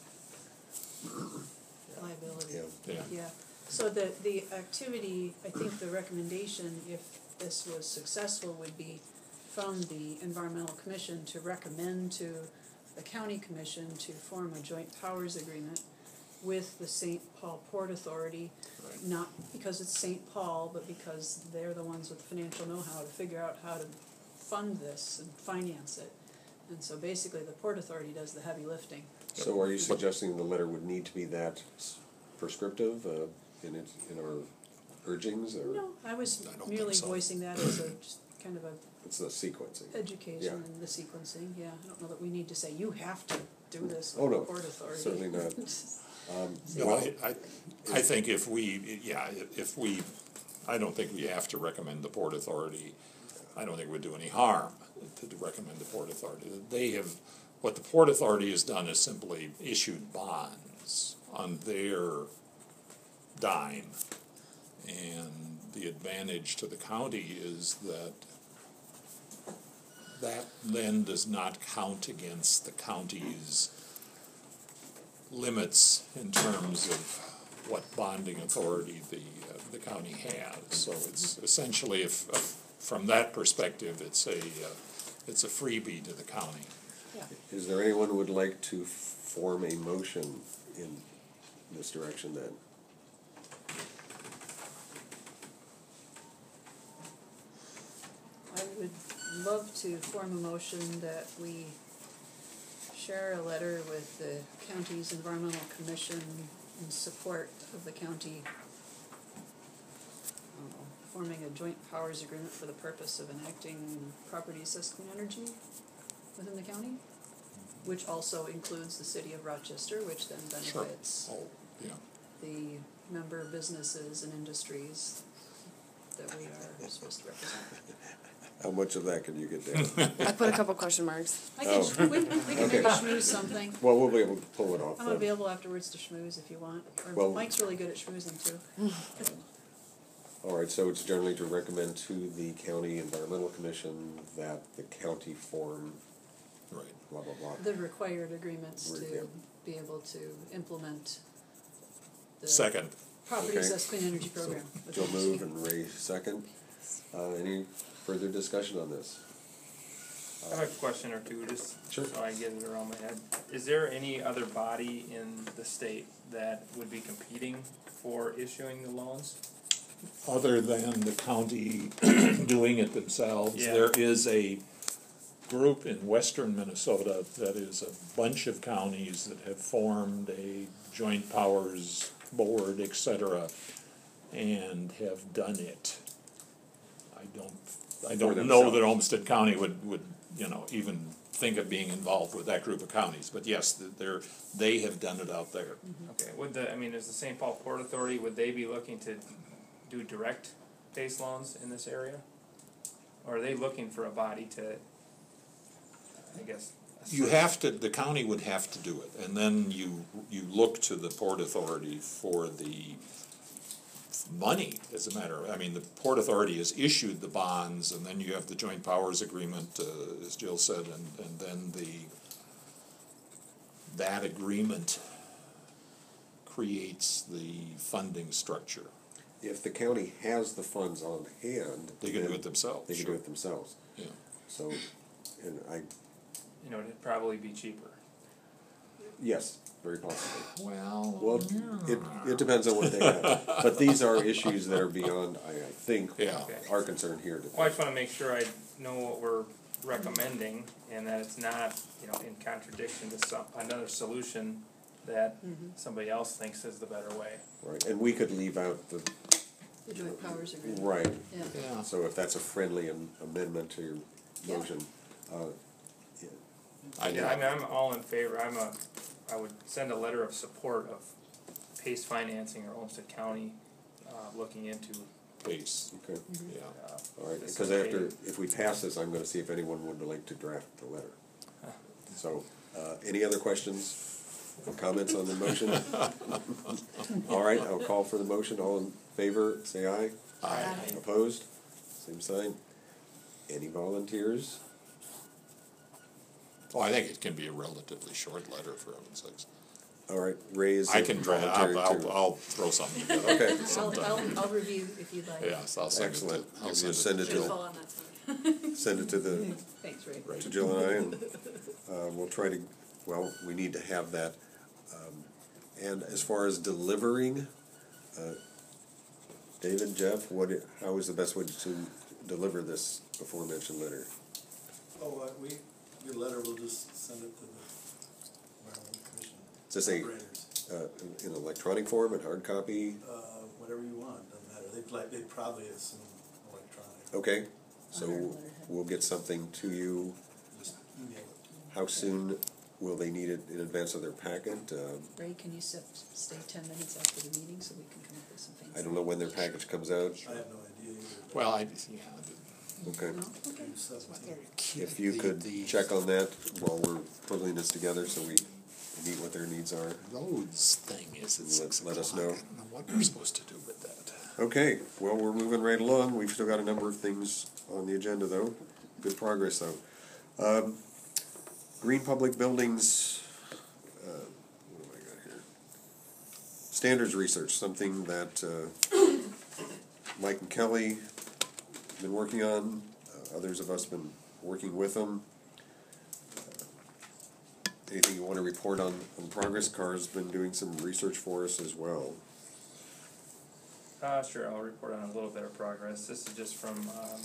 Liability. Yeah. yeah. Yeah, so the, the activity, I think the recommendation, if this was successful, would be from the environmental commission to recommend to the county commission to form a joint powers agreement with the Saint Paul Port Authority, Right. not because it's Saint Paul, but because they're the ones with the financial know-how to figure out how to fund this and finance it. And so basically, the Port Authority does the heavy lifting. So are you suggesting the letter would need to be that s- prescriptive uh, in its, in our urgings, or No, I was I don't merely think so. voicing that as a, just kind of a it's the sequencing? education Yeah. and the sequencing, yeah, I don't know that we need to say, you have to do this Oh, with the no, Port Authority. certainly not. Um, No, well, I, I, I think if we, yeah, if we, I don't think we have to recommend the Port Authority. I don't think it would do any harm to recommend the Port Authority. They have, what the Port Authority has done is simply issued bonds on their dime. And the advantage to the county is that that then does not count against the county's limits in terms of what bonding authority the, uh, the county has. So it's essentially, if, uh, from that perspective, it's a, uh, it's a freebie to the county. Yeah, is there anyone who would like to form a motion in this direction then? I would love to form a motion that we share a letter with the county's environmental commission in support of the county uh, forming a joint powers agreement for the purpose of enacting property assessed clean energy within the county, which also includes the city of Rochester, which then Sure. benefits Oh, yeah. the member businesses and industries that we are supposed to represent. How much of that can you get down? I put a couple question marks. I can, sh- we, we can maybe Okay. schmooze something. Well, we'll be able to pull it off. I'm then. available afterwards to schmooze if you want, or Well- Mike's really good at schmoozing too. All right, so it's generally to recommend to the county environmental commission that the county form Right. blah, blah, blah. The required agreements Right, to yeah. be able to implement the Second. property Okay. assessed clean energy program. So Joe move and Ray second. Uh, any further discussion on this? I have a question or two, just Sure. so I get it around my head. Is there any other body in the state that would be competing for issuing the loans? Other than the county doing it themselves, Yeah. there is a group in western Minnesota that is a bunch of counties that have formed a joint powers board, et cetera, and have done it. I don't, I For don't know that themselves. Olmsted County would, would, you know, even think of being involved with that group of counties, but yes, they're, they have done it out there. Okay, would the, I mean, is the Saint Paul Port Authority, would they be looking to do direct base loans in this area? Or are they looking for a body to, I guess? You assist? have to, the county would have to do it, and then you, you look to the Port Authority for the money, as a matter of, I mean, the Port Authority has issued the bonds, and then you have the joint powers agreement, uh, as Jill said, and, and then the, that agreement creates the funding structure. If the county has the funds on hand. They can do then it themselves, They can sure. do it themselves. Yeah. So, and I, You know, it'd probably be cheaper. yes, very possibly. Well, Well, it, it depends on what they have. But these are issues that are beyond, I, I think, yeah, Okay. our concern here today. Well, I just wanna make sure I know what we're recommending and that it's not, you know, in contradiction to some, another solution that somebody else thinks is the better way. Right, and we could leave out the, The joint powers agreement. right, Yeah. yeah. so if that's a friendly am- amendment to your Yeah. motion, uh, yeah, I Yeah, I mean, I'm all in favor, I'm a, I would send a letter of support of Pace Financing or Olmsted County, uh, looking into, Base, okay, yeah. uh, all right, because after, if we pass this, I'm gonna see if anyone would like to draft the letter. So, uh, any other questions or comments on the motion? All right, I'll call for the motion, all in favor, say aye. Aye. Opposed? Same sign. Any volunteers? Well, I think it can be a relatively short letter, for heaven's sakes. All right, raise. I can draw, voluntary I'll, to- I'll, I'll throw something together. Okay. I'll, sometime. I'll, I'll review if you'd like. Yes, I'll send it to, Excellent. I'll You send just it send to it to- You'll Jill. fall on that one. Send it to the, Thanks, Ray. Right. to Jill and I, and, uh, we'll try to, well, we need to have that. Um, and as far as delivering, uh, David, Jeff, what, i- how is the best way to deliver this aforementioned letter? Oh, uh, we, your letter, we'll just send it to the Maryland Commission. Is this a, Operators. uh, in electronic form, in hard copy? Uh, whatever you want, doesn't matter, they'd like, they'd probably assume electronic, Okay, so On our we'll- letterhead. we'll get something to you. just email it. How soon will they need it in advance of their packet? Uh, Ray, can you sit, stay ten minutes after the meeting so we can come up with some things? I don't know when their package comes out. I have no idea either. but Well, I, yeah. Okay. No? Okay. June seventeenth. If you The- could the- check on that while we're pulling this together so we meet what their needs are. Roads thing is at Let- six let us o'clock. know. I don't know what we're supposed to do with that. Okay, well, we're moving right along. We've still got a number of things on the agenda though. Good progress though. Um, Green Public Buildings, uh, what do I got here? Standards research, something that, uh, Mike and Kelly been working on, uh, others of us been working with them. Uh, Anything you wanna report on, on progress? Carr's been doing some research for us as well. Uh, sure, I'll report on a little bit of progress. This is just from, um,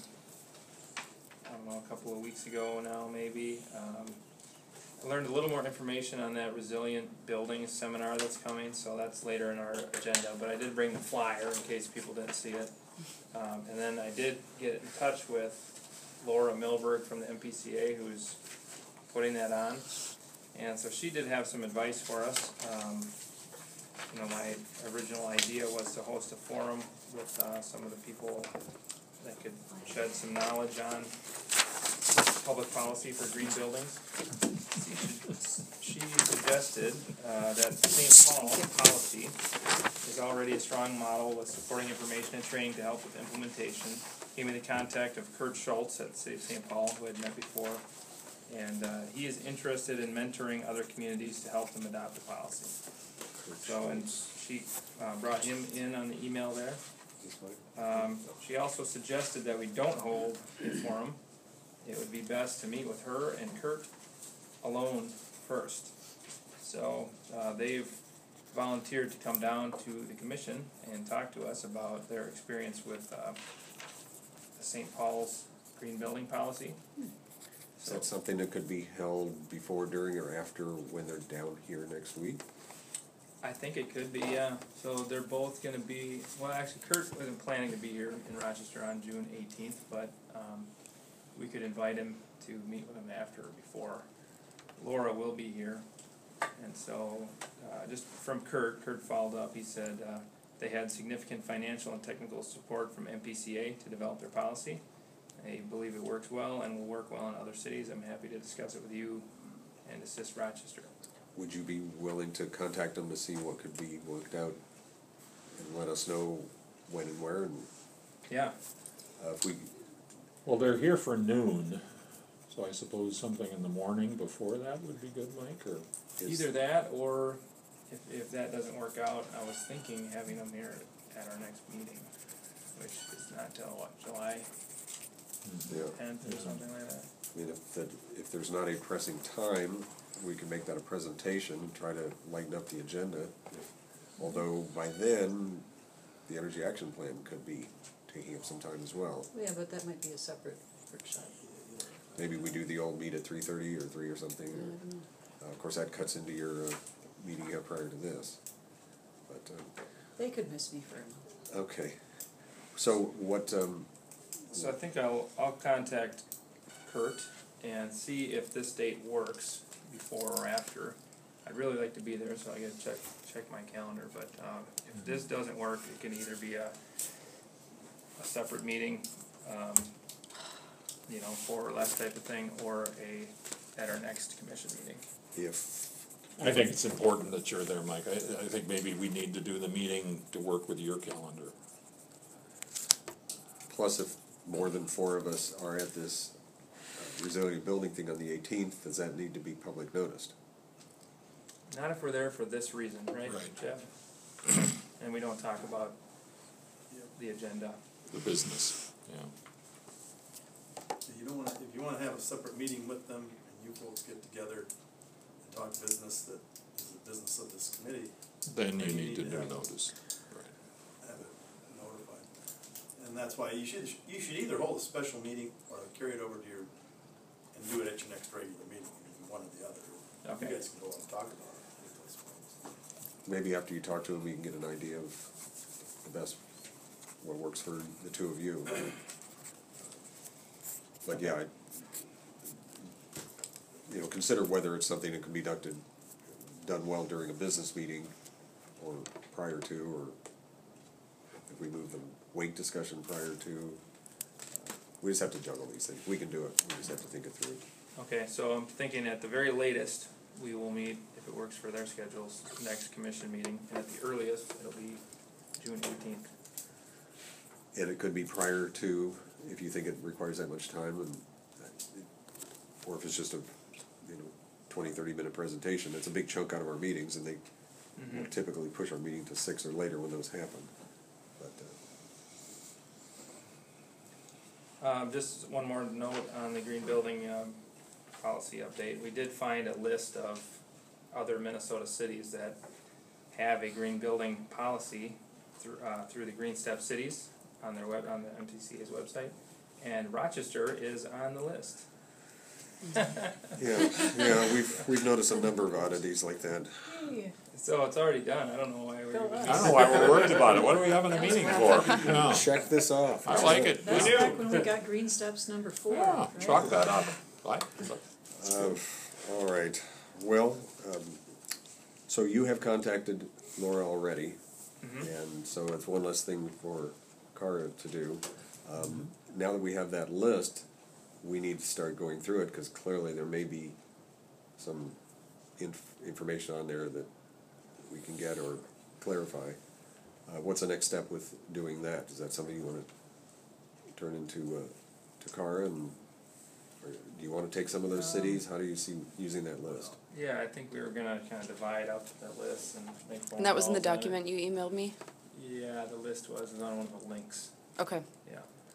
I don't know, a couple of weeks ago now, maybe. Um, I learned a little more information on that resilient building seminar that's coming, so that's later in our agenda, but I did bring the flyer in case people didn't see it. Um, and then I did get in touch with Laura Milberg from the M P C A, who's putting that on. And so she did have some advice for us. Um, you know, my original idea was to host a forum with, uh, some of the people that could shed some knowledge on public policy for green buildings. She suggested, uh, that Saint Paul policy is already a strong model with supporting information and training to help with implementation. Gave me the contact of Kurt Schultz at the City of Saint Paul, who had met before. And, uh, he is interested in mentoring other communities to help them adopt the policy. So, and she, uh, brought him in on the email there. Um, she also suggested that we don't hold a forum. It would be best to meet with her and Kurt alone first. So, uh, they've volunteered to come down to the commission and talk to us about their experience with, uh, the Saint Paul's green building policy. Is that something that could be held before, during, or after when they're down here next week? I think it could be, yeah. So they're both gonna be, well, actually Kurt wasn't planning to be here in Rochester on June eighteenth, but, um, we could invite him to meet with him after or before. Laura will be here, and so, uh, just from Kurt, Kurt followed up, he said, uh, they had significant financial and technical support from M P C A to develop their policy. They believe it works well and will work well in other cities. I'm happy to discuss it with you and assist Rochester. Would you be willing to contact them to see what could be worked out and let us know when and where, and Yeah, uh, if we, Well, they're here for noon, so I suppose something in the morning before that would be good, Mike, or? is- either that, or if, if that doesn't work out, I was thinking having them here at our next meeting, which is not till what, July yeah, tenth or something like that. I mean, if, that, if there's not a pressing time, we can make that a presentation, try to lighten up the agenda. Although by then, the energy action plan could be taking up some time as well. Yeah, but that might be a separate workshop. Maybe we do the old meet at three thirty or three or something. Yeah, I don't know. Uh, of course, that cuts into your, uh, meeting you have prior to this. But, uh, They could miss me for a month. okay. So what, um, So I think I'll, I'll contact Kurt and see if this date works before or after. I'd really like to be there, so I gotta check, check my calendar, but, um, if this doesn't work, it can either be a, a separate meeting, um, you know, for or less type of thing, or a, at our next commission meeting. if, I think it's important that you're there, Mike. I, I think maybe we need to do the meeting to work with your calendar. plus if more than four of us are at this uh, resilient building thing on the eighteenth, does that need to be public noticed? Not if we're there for this reason, right, Right. Jeff? And we don't talk about the agenda. The business, yeah. You don't wanna, if you wanna have a separate meeting with them, and you folks get together and talk business that is the business of this committee, Then you Then you need need to to do have- notice. Right. have it notified. And that's why you should, you should either hold a special meeting or carry it over to your, and do it at your next regular meeting, I mean, one or the other. Okay. You guys can go and talk about it, I suppose. Maybe after you talk to them, we can get an idea of the best, what works for the two of you. But yeah, I, you know, consider whether it's something that can be conducted, done well during a business meeting, or prior to, or if we move the weight discussion prior to. uh, We just have to juggle these things. We can do it, we just have to think it through. Okay, so I'm thinking at the very latest, we will meet, if it works for their schedules, next commission meeting, and at the earliest, it'll be June eighteenth. And it could be prior to, if you think it requires that much time, and, uh, or if it's just a, you know, twenty, thirty minute presentation, it's a big chunk out of our meetings, and they will typically push our meeting to six or later when those happen. But, uh, Um, just one more note on the green building, um, policy update. We did find a list of other Minnesota cities that have a green building policy through, uh, through the Green Step Cities on their web, on the M T C A's website. And Rochester is on the list. yeah, yeah, we've, we've noticed a number of oddities like that. Hey, So it's already done. I don't know why we're. Go even- us. I don't know why we're worried about it. What are we having a meeting for? Yeah, Check this off. I like it. that's back when we got Green Steps number four, Yeah, right? chalk that up. Like, Uh, all right, well, um, so you have contacted Laura already, and so it's one less thing for Cara to do. Um, now that we have that list, we need to start going through it, because clearly there may be some inf- information on there that we can get or clarify. Uh, what's the next step with doing that? Is that something you wanna turn into, uh, to Cara, and, or do you wanna take some of those Um, cities? How do you see using that list? Yeah, I think we were gonna kinda divide up the list and make phone And that was in the calls on it. document you emailed me? Yeah, the list was, it was on one of the links. Okay. Yeah,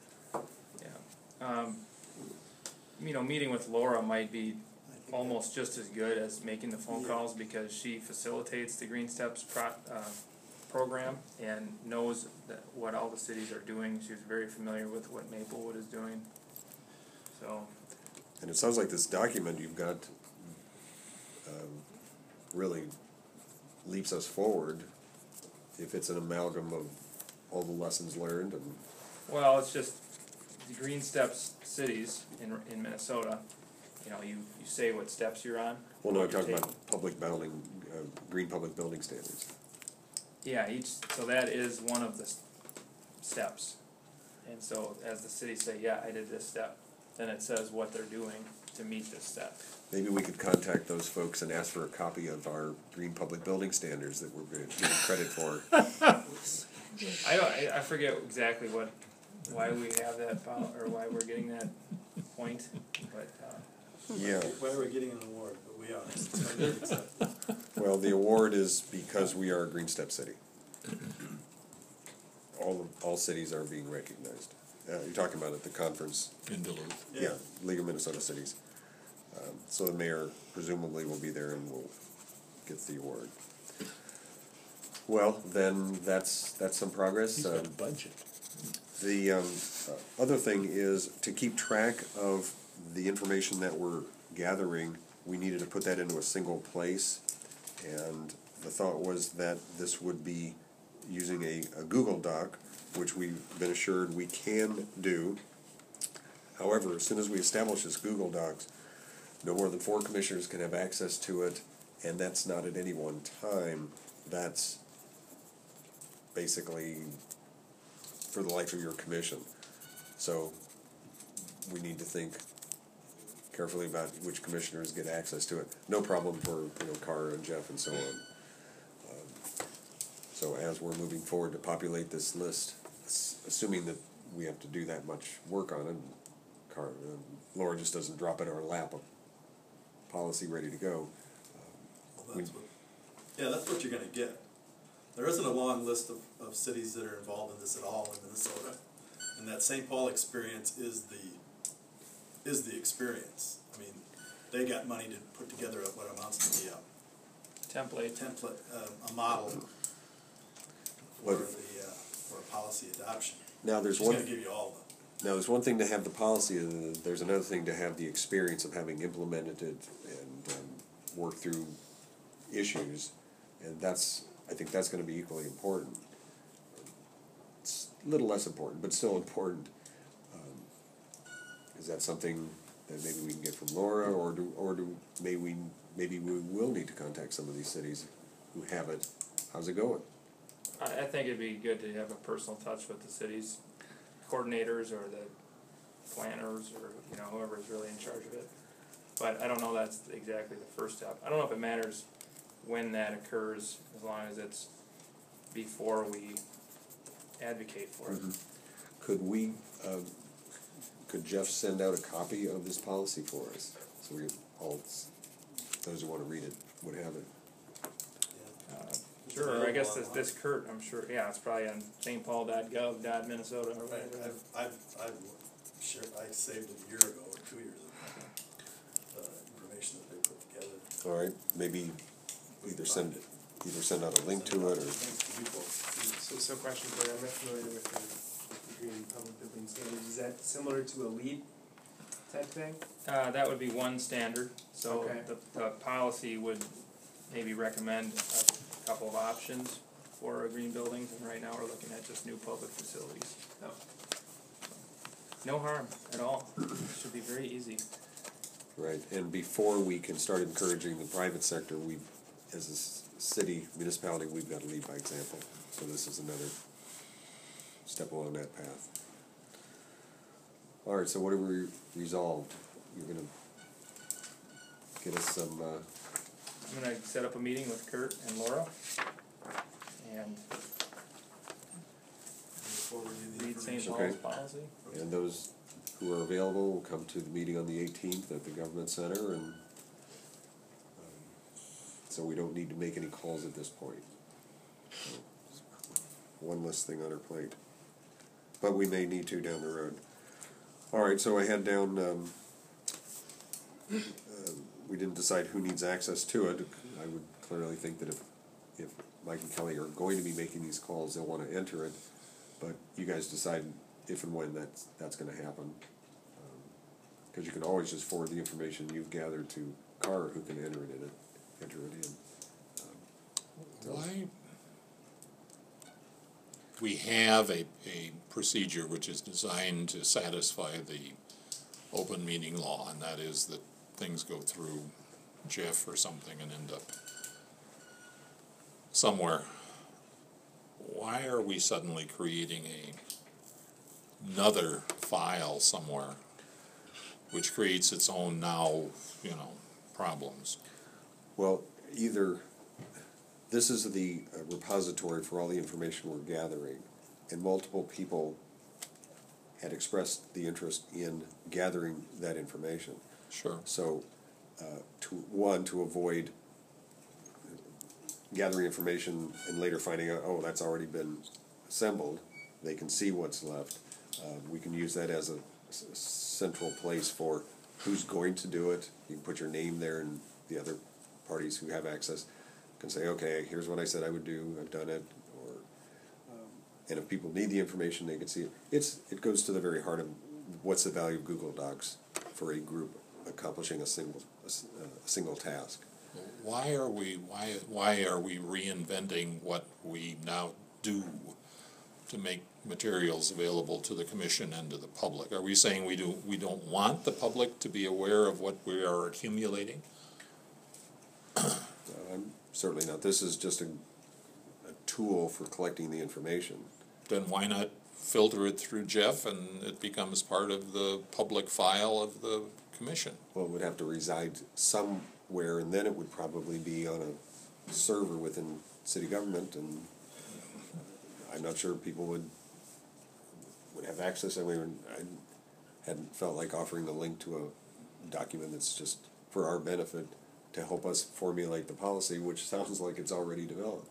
yeah. Um, you know, meeting with Laura might be almost just as good as making the phone Yeah. calls, because she facilitates the Green Steps pro, uh, program and knows that what all the cities are doing. She's very familiar with what Maplewood is doing. So, And it sounds like this document you've got, um, really leaps us forward if it's an amalgam of all the lessons learned and, well, it's just the Green Steps cities in, in Minnesota. You know, you, you say what steps you're on. well, no, I'm what you're talking taking. about public building, uh, green public building standards. Yeah, each, so that is one of the s- steps. And so as the cities say, yeah, I did this step, then it says what they're doing to meet this step. Maybe we could contact those folks and ask for a copy of our green public building standards that we're getting credit for. I don't, I, I forget exactly what, why we have that, pol- or why we're getting that point, but, uh, Yeah, Why are we getting an award? But we are. It's a- well, the award is because we are a Green Step city. All, of- all cities are being recognized. Uh, you're talking about at the conference, In Duluth. yeah, League of Minnesota Cities. Um, so the mayor presumably will be there and will get the award. Well, then, that's, that's some progress. He's Um, got a budget. The um, uh, other thing is to keep track of the information that we're gathering, we needed to put that into a single place. And the thought was that this would be using a, a Google Doc, which we've been assured we can do. However, as soon as we establish this Google Docs, no more than four commissioners can have access to it, and that's not at any one time. That's basically for the life of your commission. So we need to think carefully about which commissioners get access to it. No problem for, you know, Cara and Jeff and so on. Um, So as we're moving forward to populate this list, s- assuming that we have to do that much work on it, Cara, uh, Laura just doesn't drop in our lap a policy ready to go. Well, that's what, yeah, that's what you're gonna get. There isn't a long list of, of cities that are involved in this at all in Minnesota. And that Saint Paul experience is the, is the experience. I mean, they got money to put together what amounts to be a template. template, uh, a model for What- the, uh, for a policy adoption. Now, there's She's one. gonna give you all the, Now, there's one thing to have the policy, and there's another thing to have the experience of having implemented it and um, worked through issues, and that's, I think that's gonna be equally important. It's a little less important, but still important. Um, Is that something that maybe we can get from Laura, or do, or do, maybe we, maybe we will need to contact some of these cities who have it? How's it going? I, I think it'd be good to have a personal touch with the city's coordinators or the planners or, you know, whoever's really in charge of it. But I don't know that's exactly the first step. I don't know if it matters when that occurs, as long as it's before we advocate for it. Mhm. Could we, um, could Jeff send out a copy of this policy for us? So we all, those who wanna read it would have it. yeah. Uh, Sure, I guess this, this Kurt, I'm sure, yeah, it's probably on saint paul dot gov dot minnesota or Right, whatever. I've, I've, I've, sure, I saved it a year ago or two years ago, the information that they put together. All right, maybe We either can send, find it. either send out a link to it, or, Thanks to you folks. So, so question for you, I'm not familiar with the Green Public Building Standards, is that similar to a LEED type thing? Uh, that would be one standard, so Okay. the, the policy would maybe recommend a couple of options for a green buildings, and right now we're looking at just new public facilities. Oh. No harm at all, should be very easy. right, and before we can start encouraging the private sector, we, as a s- city municipality, we've gotta lead by example. So this is another step along that path. All right, so what have we resolved? You're gonna get us some, uh, I'm gonna set up a meeting with Kurt and Laura, and Forward you the read Saint information. Paul's Okay. policy. and those who are available will come to the meeting on the eighteenth at the government center, and um, so we don't need to make any calls at this point. So, one less thing on our plate, but we may need to down the road. All right, so I had down, um, uh, we didn't decide who needs access to it. I would clearly think that if, if Mike and Kelly are going to be making these calls, they'll wanna enter it, but you guys decide if and when that's, that's gonna happen. Um, Cause you can always just forward the information you've gathered to Cara, who can enter it in, it, enter it in. Um, so- Why? We have a, a procedure which is designed to satisfy the open meeting law, and that is that things go through Jeff or something and end up somewhere. Why are we suddenly creating a another file somewhere which creates its own now, you know, problems? Well, either, this is the uh, repository for all the information we're gathering, and multiple people had expressed the interest in gathering that information. Sure. So, uh, to, one, to avoid gathering information and later finding out, oh, that's already been assembled, they can see what's left. Uh, we can use that as a s- central place for who's going to do it. You can put your name there, and the other parties who have access can say, okay, here's what I said I would do, I've done it, or, um, and if people need the information, they can see it. It's, it goes to the very heart of what's the value of Google Docs for a group accomplishing a single, a, s- a single task. Why are we, why, why are we reinventing what we now do to make materials available to the commission and to the public? Are we saying we do, we don't want the public to be aware of what we are accumulating? Uh, I'm certainly not. This is just a, a tool for collecting the information. Then why not filter it through Jeff and it becomes part of the public file of the commission? Well, it would have to reside somewhere, and then it would probably be on a server within city government, and I'm not sure people would would have access. I mean, I hadn't felt like offering a link to a document that's just for our benefit to help us formulate the policy, which sounds like it's already developed.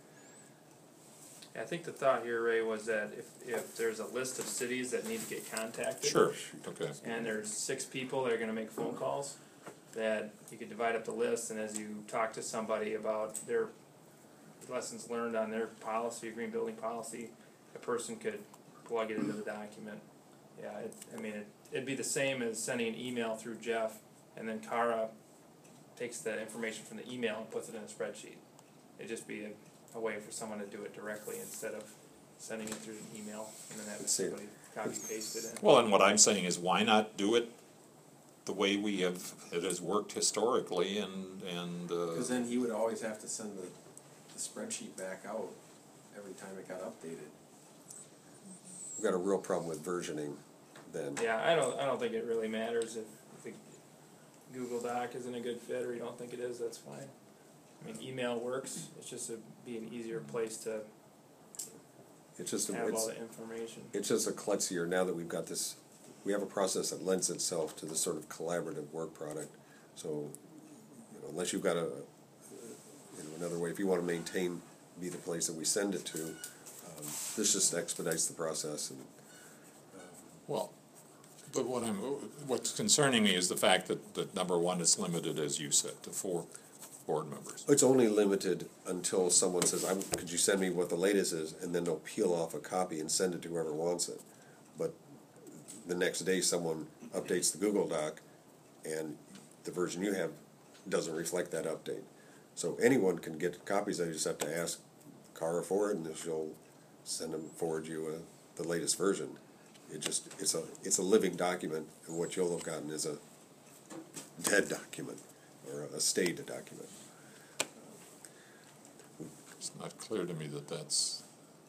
I think the thought here, Ray, was that if, if there's a list of cities that need to get contacted. Sure, okay. And there's six people that are gonna make phone calls, that you could divide up the list, and as you talk to somebody about their lessons learned on their policy, green building policy, a person could plug it into the document. Yeah, it, I mean, it, it'd be the same as sending an email through Jeff, and then Kara takes the information from the email and puts it in a spreadsheet. It'd just be a, a way for someone to do it directly instead of sending it through an email and then having Let's see. somebody copy paste it in. Well, and what I'm saying is why not do it the way we have, it has worked historically and, and, uh. Because then he would always have to send the, the spreadsheet back out every time it got updated. We've got a real problem with versioning then. Yeah, I don't, I don't think it really matters if, if the Google Doc isn't a good fit or you don't think it is, that's fine. I mean, email works, it's just a, be an easier place to It's just, a- have all it's, the information. it's just a klutzier now that we've got this, we have a process that lends itself to this sort of collaborative work product. So, you know, unless you've got a, you know, another way, if you want to maintain, be the place that we send it to, um, this just expedites the process. And Well, but what I'm, what's concerning me is the fact that, that number one is limited, as you said, to four board members. it's only limited until someone says, I'm, could you send me what the latest is, and then they'll peel off a copy and send it to whoever wants it. But the next day, someone updates the Google Doc, and the version you have doesn't reflect that update. So anyone can get copies, they just have to ask Kara for it, and then she'll send them, forward you a, the latest version. It just, it's a, it's a living document, and what you'll have gotten is a dead document, or a stayed document. It's not clear to me that that's,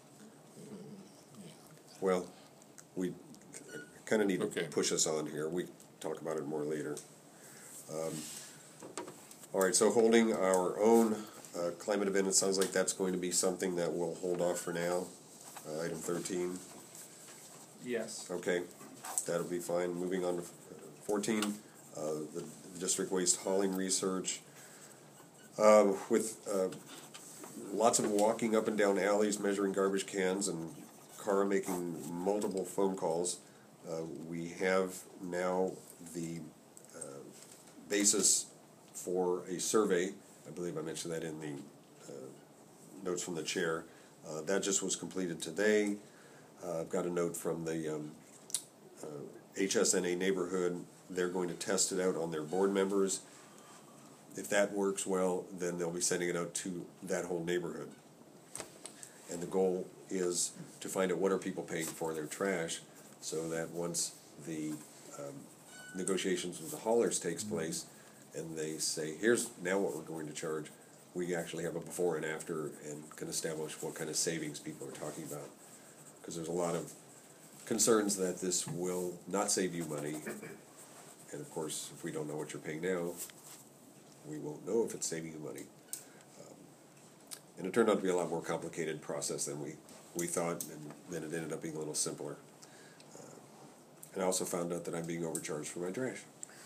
Well, we kind of need to Okay. push us on here. We talk about it more later. Um, all right, so holding our own uh, climate event, it sounds like that's going to be something that we'll hold off for now. Uh, item thirteen. Yes. Okay, that'll be fine. Moving on to fourteen, uh, the district waste hauling research. Uh, with uh, lots of walking up and down alleys, measuring garbage cans, and Kara making multiple phone calls. Uh, we have now the uh, basis for a survey. I believe I mentioned that in the uh, notes from the chair. Uh, that just was completed today. Uh, I've got a note from the um, uh, H S N A neighborhood. They're going to test it out on their board members. If that works well, then they'll be sending it out to that whole neighborhood. And the goal is to find out what are people paying for their trash, so that once the um, negotiations with the haulers takes place, and they say, here's now what we're going to charge, we actually have a before and after and can establish what kind of savings people are talking about. Because there's a lot of concerns that this will not save you money, and of course, if we don't know what you're paying now, we won't know if it's saving you money. Um, And it turned out to be a lot more complicated process than we, we thought, and then it ended up being a little simpler. Uh, And I also found out that I'm being overcharged for my trash.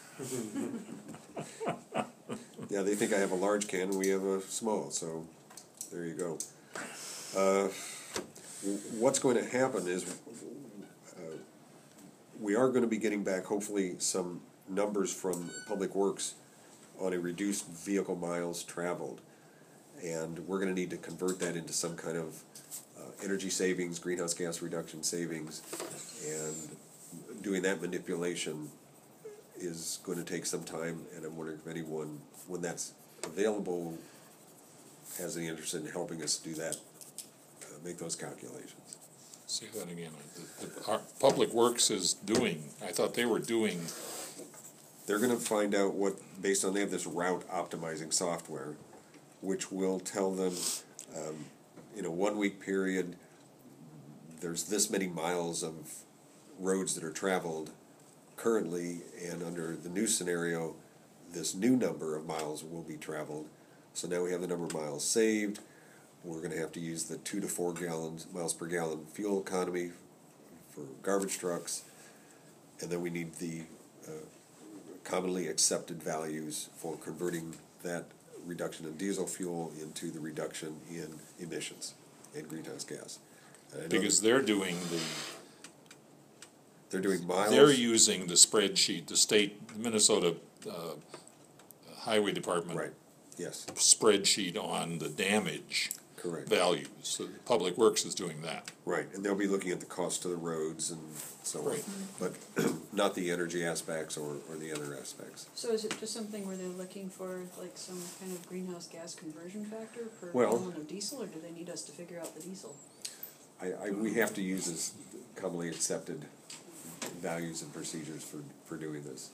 Yeah, they think I have a large can and we have a small, so there you go. Uh, w- what's going to happen is uh, we are going to be getting back, hopefully, some numbers from Public Works on a reduced vehicle miles traveled. And we're going to need to convert that into some kind of uh, energy savings, greenhouse gas reduction savings, and doing that manipulation is going to take some time, and I'm wondering if anyone, when that's available, has any interest in helping us do that, uh, make those calculations. Say that again. The, the, our Public Works is doing, I thought they were doing, They're going to find out what, based on, they have this route optimizing software, which will tell them, um, in a one-week period, there's this many miles of roads that are traveled currently, and under the new scenario, this new number of miles will be traveled. So now we have the number of miles saved. We're going to have to use the two to four gallons miles per gallon fuel economy for garbage trucks, and then we need the uh, commonly accepted values for converting that reduction in diesel fuel into the reduction in emissions and greenhouse gas. And I know because they're doing the, they're doing miles. they're using the spreadsheet, the state, Minnesota uh, Highway Department Right, yes, spreadsheet on the damage correct. values. So Public Works is doing that. Right, and they'll be looking at the cost of the roads and so on, Right. but not the energy aspects or, or the other aspects. So is it just something where they're looking for like some kind of greenhouse gas conversion factor per Well- gallon of diesel, or do they need us to figure out the diesel? I, I, we have to use as commonly accepted values and procedures for, for doing this.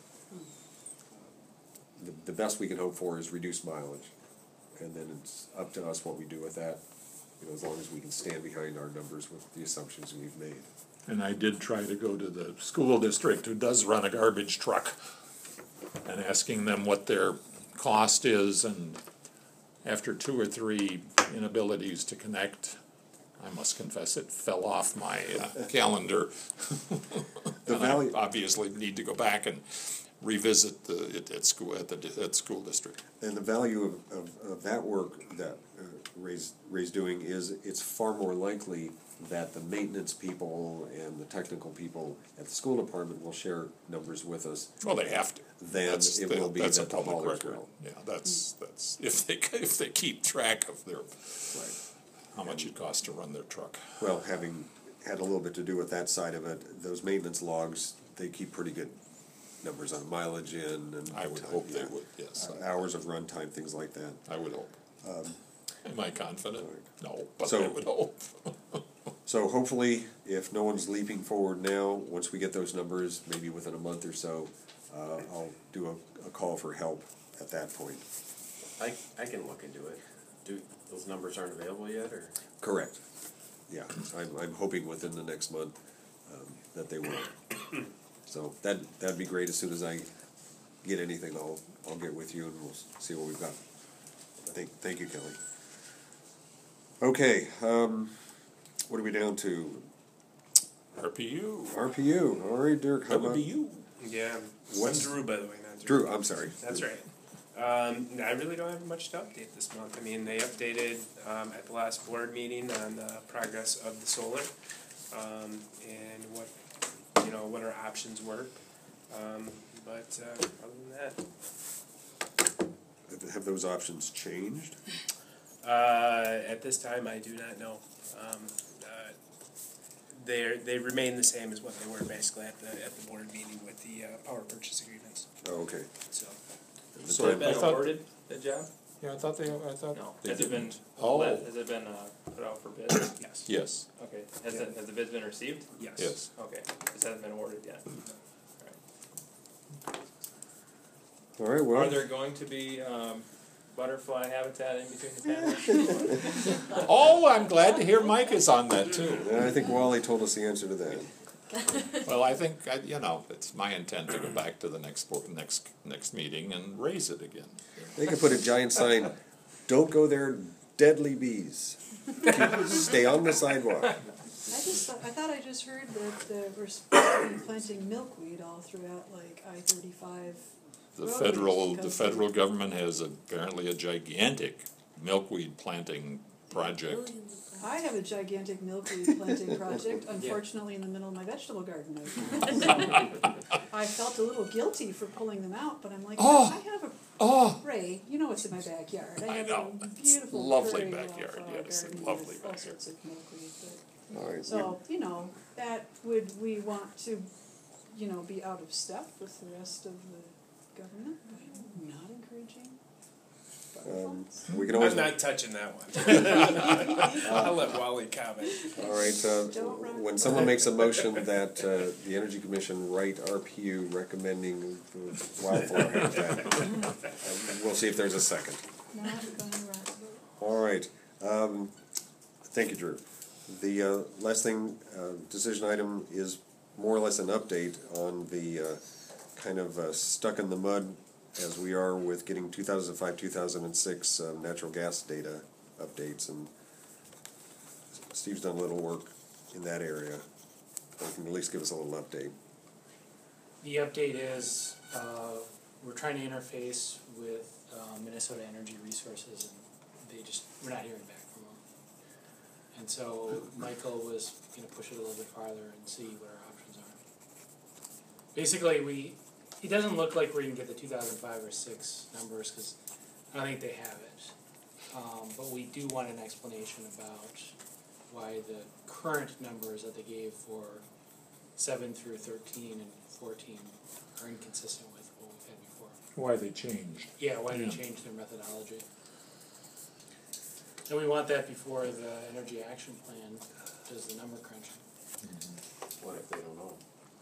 The, the best we can hope for is reduced mileage, and then it's up to us what we do with that, you know, as long as we can stand behind our numbers with the assumptions we've made. And I did try to go to the school district who does run a garbage truck and asking them what their cost is, and after two or three inabilities to connect, I must confess it fell off my uh, calendar. The And I value- obviously need to go back and revisit the, it at school, at the, di- at school district. And the value of, of, of that work that uh, Ray's, Ray's doing is it's far more likely that the maintenance people and the technical people at the school department will share numbers with us. Well, they have to. Then That's it the- will be that's a that the public haulers record. will. Yeah, that's, that's, if they, if they keep track of their, Right. how much it costs to run their truck. Well, having had a little bit to do with that side of it, those maintenance logs, they keep pretty good numbers on mileage in and. I would time, hope they yeah. would, yes. Uh, Hours of runtime, things like that. I would hope. Am I confident? No, but So- I would hope. So hopefully, if no one's leaping forward now, once we get those numbers, maybe within a month or so, uh, I'll do a, a call for help at that point. I, I can look into it. Do, those numbers aren't available yet, or? Correct. Yeah, I'm, I'm hoping within the next month, um, that they will. So that, that'd be great. As soon as I get anything, I'll, I'll get with you and we'll s- see what we've got. I think, thank you, Kelly. Okay, um, what are we down to? R P U. R P U, all right, Dirk, how That would about? be you. Yeah, What's- I'm Drew, by the way, not Drew. Drew, I'm sorry. That's right. Um, I really don't have much to update this month. I mean, they updated um, at the last board meeting on the progress of the solar um, and what you know what our options were. Um, but uh, other than that, Have- Have those options changed? uh, at this time, I do not know. Um, uh, they they remain the same as what they were basically at the at the board meeting with the uh, power purchase agreements. Oh, okay. So. At the So has time- it been I thought- awarded, the job? Yeah, I thought they, I thought. No. they Has it been, didn't. Oh, let- has it been, uh, put out for bid? Yes. yes, Okay, has it, has the bids been received? Yes. yes. Okay, this hasn't been awarded yet. All right, well. Are there going to be, um, butterfly habitat in between the panels? Oh, I'm glad to hear Mike is on that too. Yeah, I think Wally told us the answer to that. Well, I think, I- you know, it's my intent to go back to the next, bo- next, next meeting and raise it again. They could put a giant sign, don't go there, deadly bees. Keep- Stay on the sidewalk. I just, thought- I thought I just heard that uh, we're supposed to be planting milkweed all throughout like I thirty-five. The roadways federal, the because federal government has apparently a gigantic milkweed planting project. I have a gigantic milkweed planting project, unfortunately in the middle of my vegetable garden right now. So I felt a little guilty for pulling them out, but I'm like, Oh. I have a Oh, Ray, you know what's in my backyard. I I have know. a It's beautiful lovely prairie backyard, wildflower yes, a garden lovely with all backyard. sorts of milkweed, but All right. so, you know, that would we want to, you know, be out of step with the rest of the government by not encouraging Um, butterflies? we can always. I'm not touching that one. I'll let Wally comment. All right, uh, Don't rock when the someone boat. makes a motion that, uh, the Energy Commission write R P U recommending the wildflower habitat, uh, we'll see if there's a second. Not gonna rock the boat. All right, um, thank you, Drew. The, uh, last thing, uh, decision item is more or less an update on the, uh, kind of, uh, stuck in the mud as we are with getting two thousand five, two thousand six, uh, natural gas data updates, and Steve's done a little work in that area. He can at least give us a little update. The update is, uh, we're trying to interface with, uh, Minnesota Energy Resources, and they just, we're not hearing back from them. And so Michael was gonna push it a little bit farther and see what our options are. Basically, we, it doesn't look like we're gonna get the two thousand five or six numbers, cause I don't think they have it. Um, but we do want an explanation about why the current numbers that they gave for seven through thirteen and fourteen are inconsistent with what we've had before. Why they changed. Yeah, why they Yeah. changed their methodology. And we want that before the energy action plan does the number crunching. What if they don't know?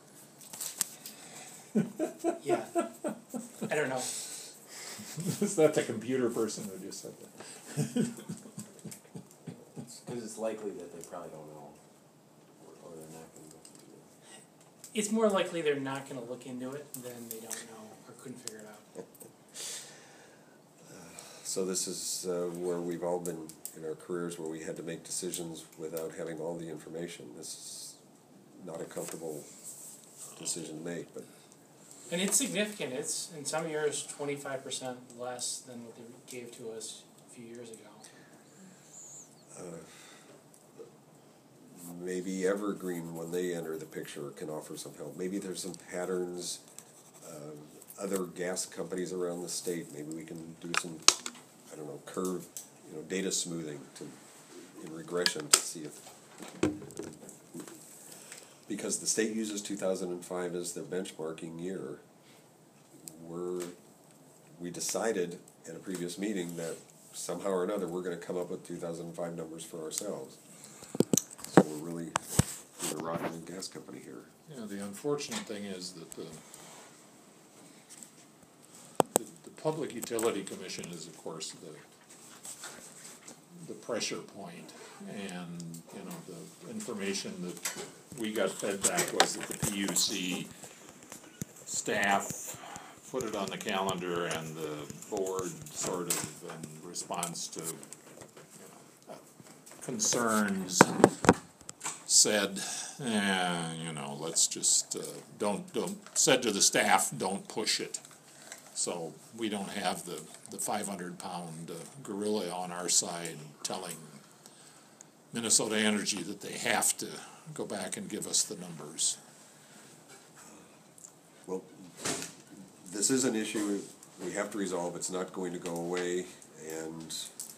Yeah, I don't know. Is that the computer person who just said that? Because it's likely that they probably don't know, or, or they're not gonna look into it. It's more likely they're not gonna look into it than they don't know or couldn't figure it out. So this is uh, where we've all been in our careers, where we had to make decisions without having all the information. This is not a comfortable decision to make, but And it's significant, it's in some years twenty-five percent less than what they gave to us a few years ago. uh, maybe Evergreen, when they enter the picture, can offer some help. Maybe there's some patterns, uh, other gas companies around the state, maybe we can do some, I don't know, curve, you know, data smoothing to, in regression to see if, because the state uses two thousand five as their benchmarking year. We're, we decided at a previous meeting that somehow or another, we're gonna come up with two thousand five numbers for ourselves. So we're really in a rotten new gas company here. Yeah, the unfortunate thing is that the, the, the Public Utility Commission is, of course, the, the pressure point. And, you know, the information that we got fed back was that the P U C staff put it on the calendar and the board sort of, in response to, you know, concerns, said, eh, you know, let's just, uh, don't, don't, said to the staff, don't push it. So we don't have the, the five hundred pound uh, gorilla on our side telling Minnesota Energy that they have to go back and give us the numbers. Well, this is an issue we have to resolve. It's not going to go away, and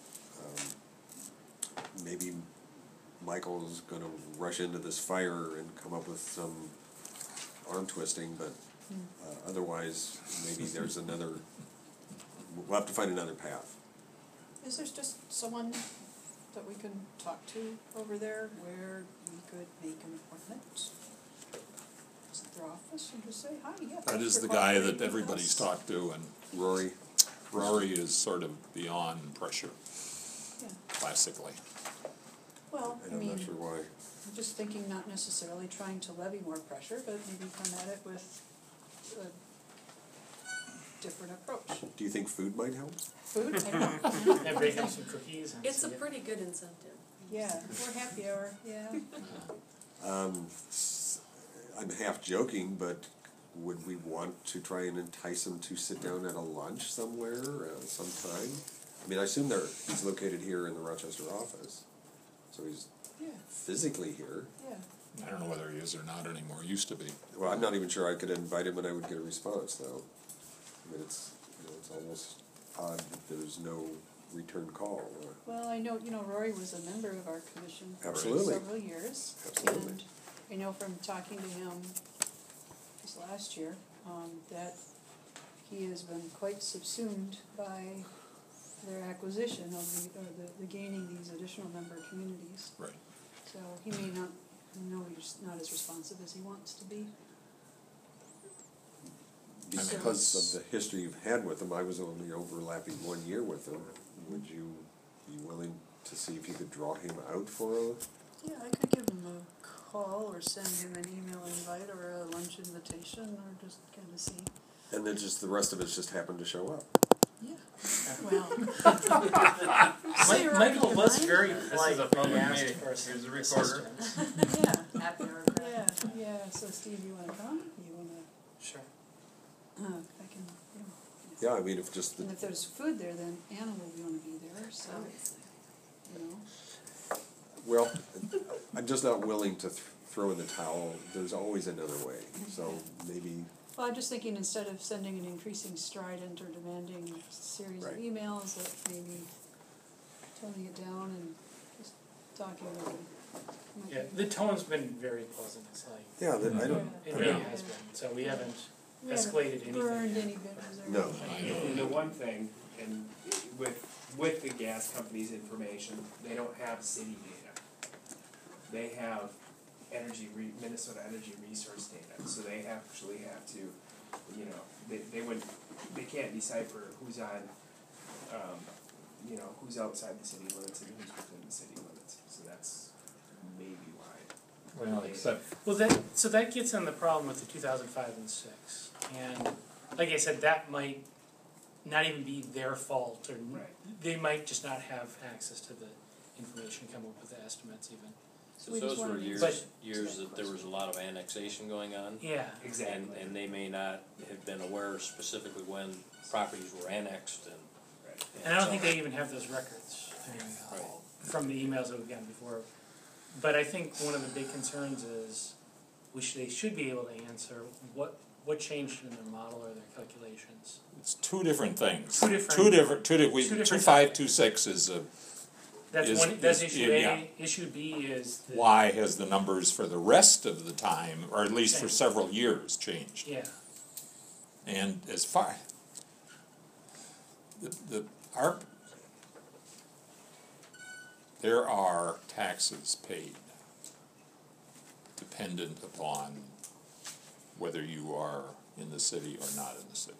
um, maybe Michael's going to rush into this fire and come up with some arm twisting, but uh, otherwise, maybe there's another, we'll have to find another path. Is there just someone that we can talk to over there where we could make an appointment? Is it their office and just say, hi, yeah. That thanks is for the guy cooperating that with everybody's us." talked to, and Rory? Rory is sort of beyond pressure, Yeah, classically. well, I And I'm mean, not sure why. I'm just thinking not necessarily trying to levy more pressure, but maybe come at it with, uh, different approach. Do you think food might help? Food, I don't know. And break up some cookies and It's a see it. pretty good incentive. Yeah, or happy hour, yeah. Um, s- I'm half joking, but would we want to try and entice him to sit down at a lunch somewhere uh, sometime? I mean, I assume they're, he's located here in the Rochester office, so he's Yeah, physically here. yeah. I don't know whether he is or not anymore, used to be. Well, I'm not even sure I could invite him and I would get a response, though. I mean, it's, you know, it's almost odd that there's no return call. uh, Well, I know, you know, Rory was a member of our commission for Absolutely. several years. Absolutely. And I know from talking to him this last year, um, that he has been quite subsumed by their acquisition of the, or the, the gaining these additional member communities. Right. So he may not, know he's not as responsive as he wants to be. Because of the history you've had with him, I was only overlapping one year with him. Would you be willing to see if you could draw him out for a, Yeah, I could give him a call or send him an email invite or a lunch invitation or just kind of see. and then just the rest of us just happened to show up? Yeah. Well. Mi- Michael was very This polite is a when he public asked meeting. for some Here's the recorder. assistance. Yeah, Happy hour. yeah, yeah, so Steve, you wanna come? You wanna, Sure. uh, I can, yeah. Yeah, I mean, if just the, And if there's food there, then Anna will be wanna be there, so, you know. well, I'm just not willing to th- throw in the towel. There's always another way, so maybe, Well, I'm just thinking instead of sending an increasing strident or demanding series of Right. emails, that maybe toning it down and just talking with him. might Yeah, be- the tone's been very pleasant, it's like, yeah, then I don't, it I really don't, has been, so we haven't We haven't escalated anything. Burned any bridges or No. anything. And the one thing, and with, with the gas company's information, they don't have city data. They have energy re, Minnesota Energy Resource data, so they actually have to, you know, they, they would, they can't decipher who's on, um, you know, who's outside the city limits and who's within the city limits, so that's maybe why. Well, except, Well, that, so that gets in the problem with the two thousand five and six, and like I said, that might not even be their fault, or Right. they might just not have access to the information, come up with the estimates even. So We just those were wanted to years, But- years that there was a lot of annexation going on. Yeah, Exactly. And, and they may not have been aware specifically when properties were annexed and. Right. and I don't so- think they even have those records, I mean, Right. from the emails that we've gotten before. But I think one of the big concerns is, we should, they should be able to answer what, what changed in their model or their calculations. it's two different things. Two different- Two different, two di- we, two two different five, two six is a, That's Is- one, that's is- issue yeah. A, issue B is the. why has the numbers for the rest of the time, or at least for Same. several years, changed? Yeah, And as far, the, the, our, there are taxes paid dependent upon whether you are in the city or not in the city.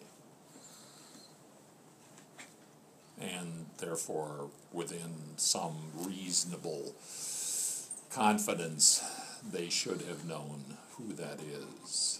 And therefore, within some reasonable confidence, they should have known who that is.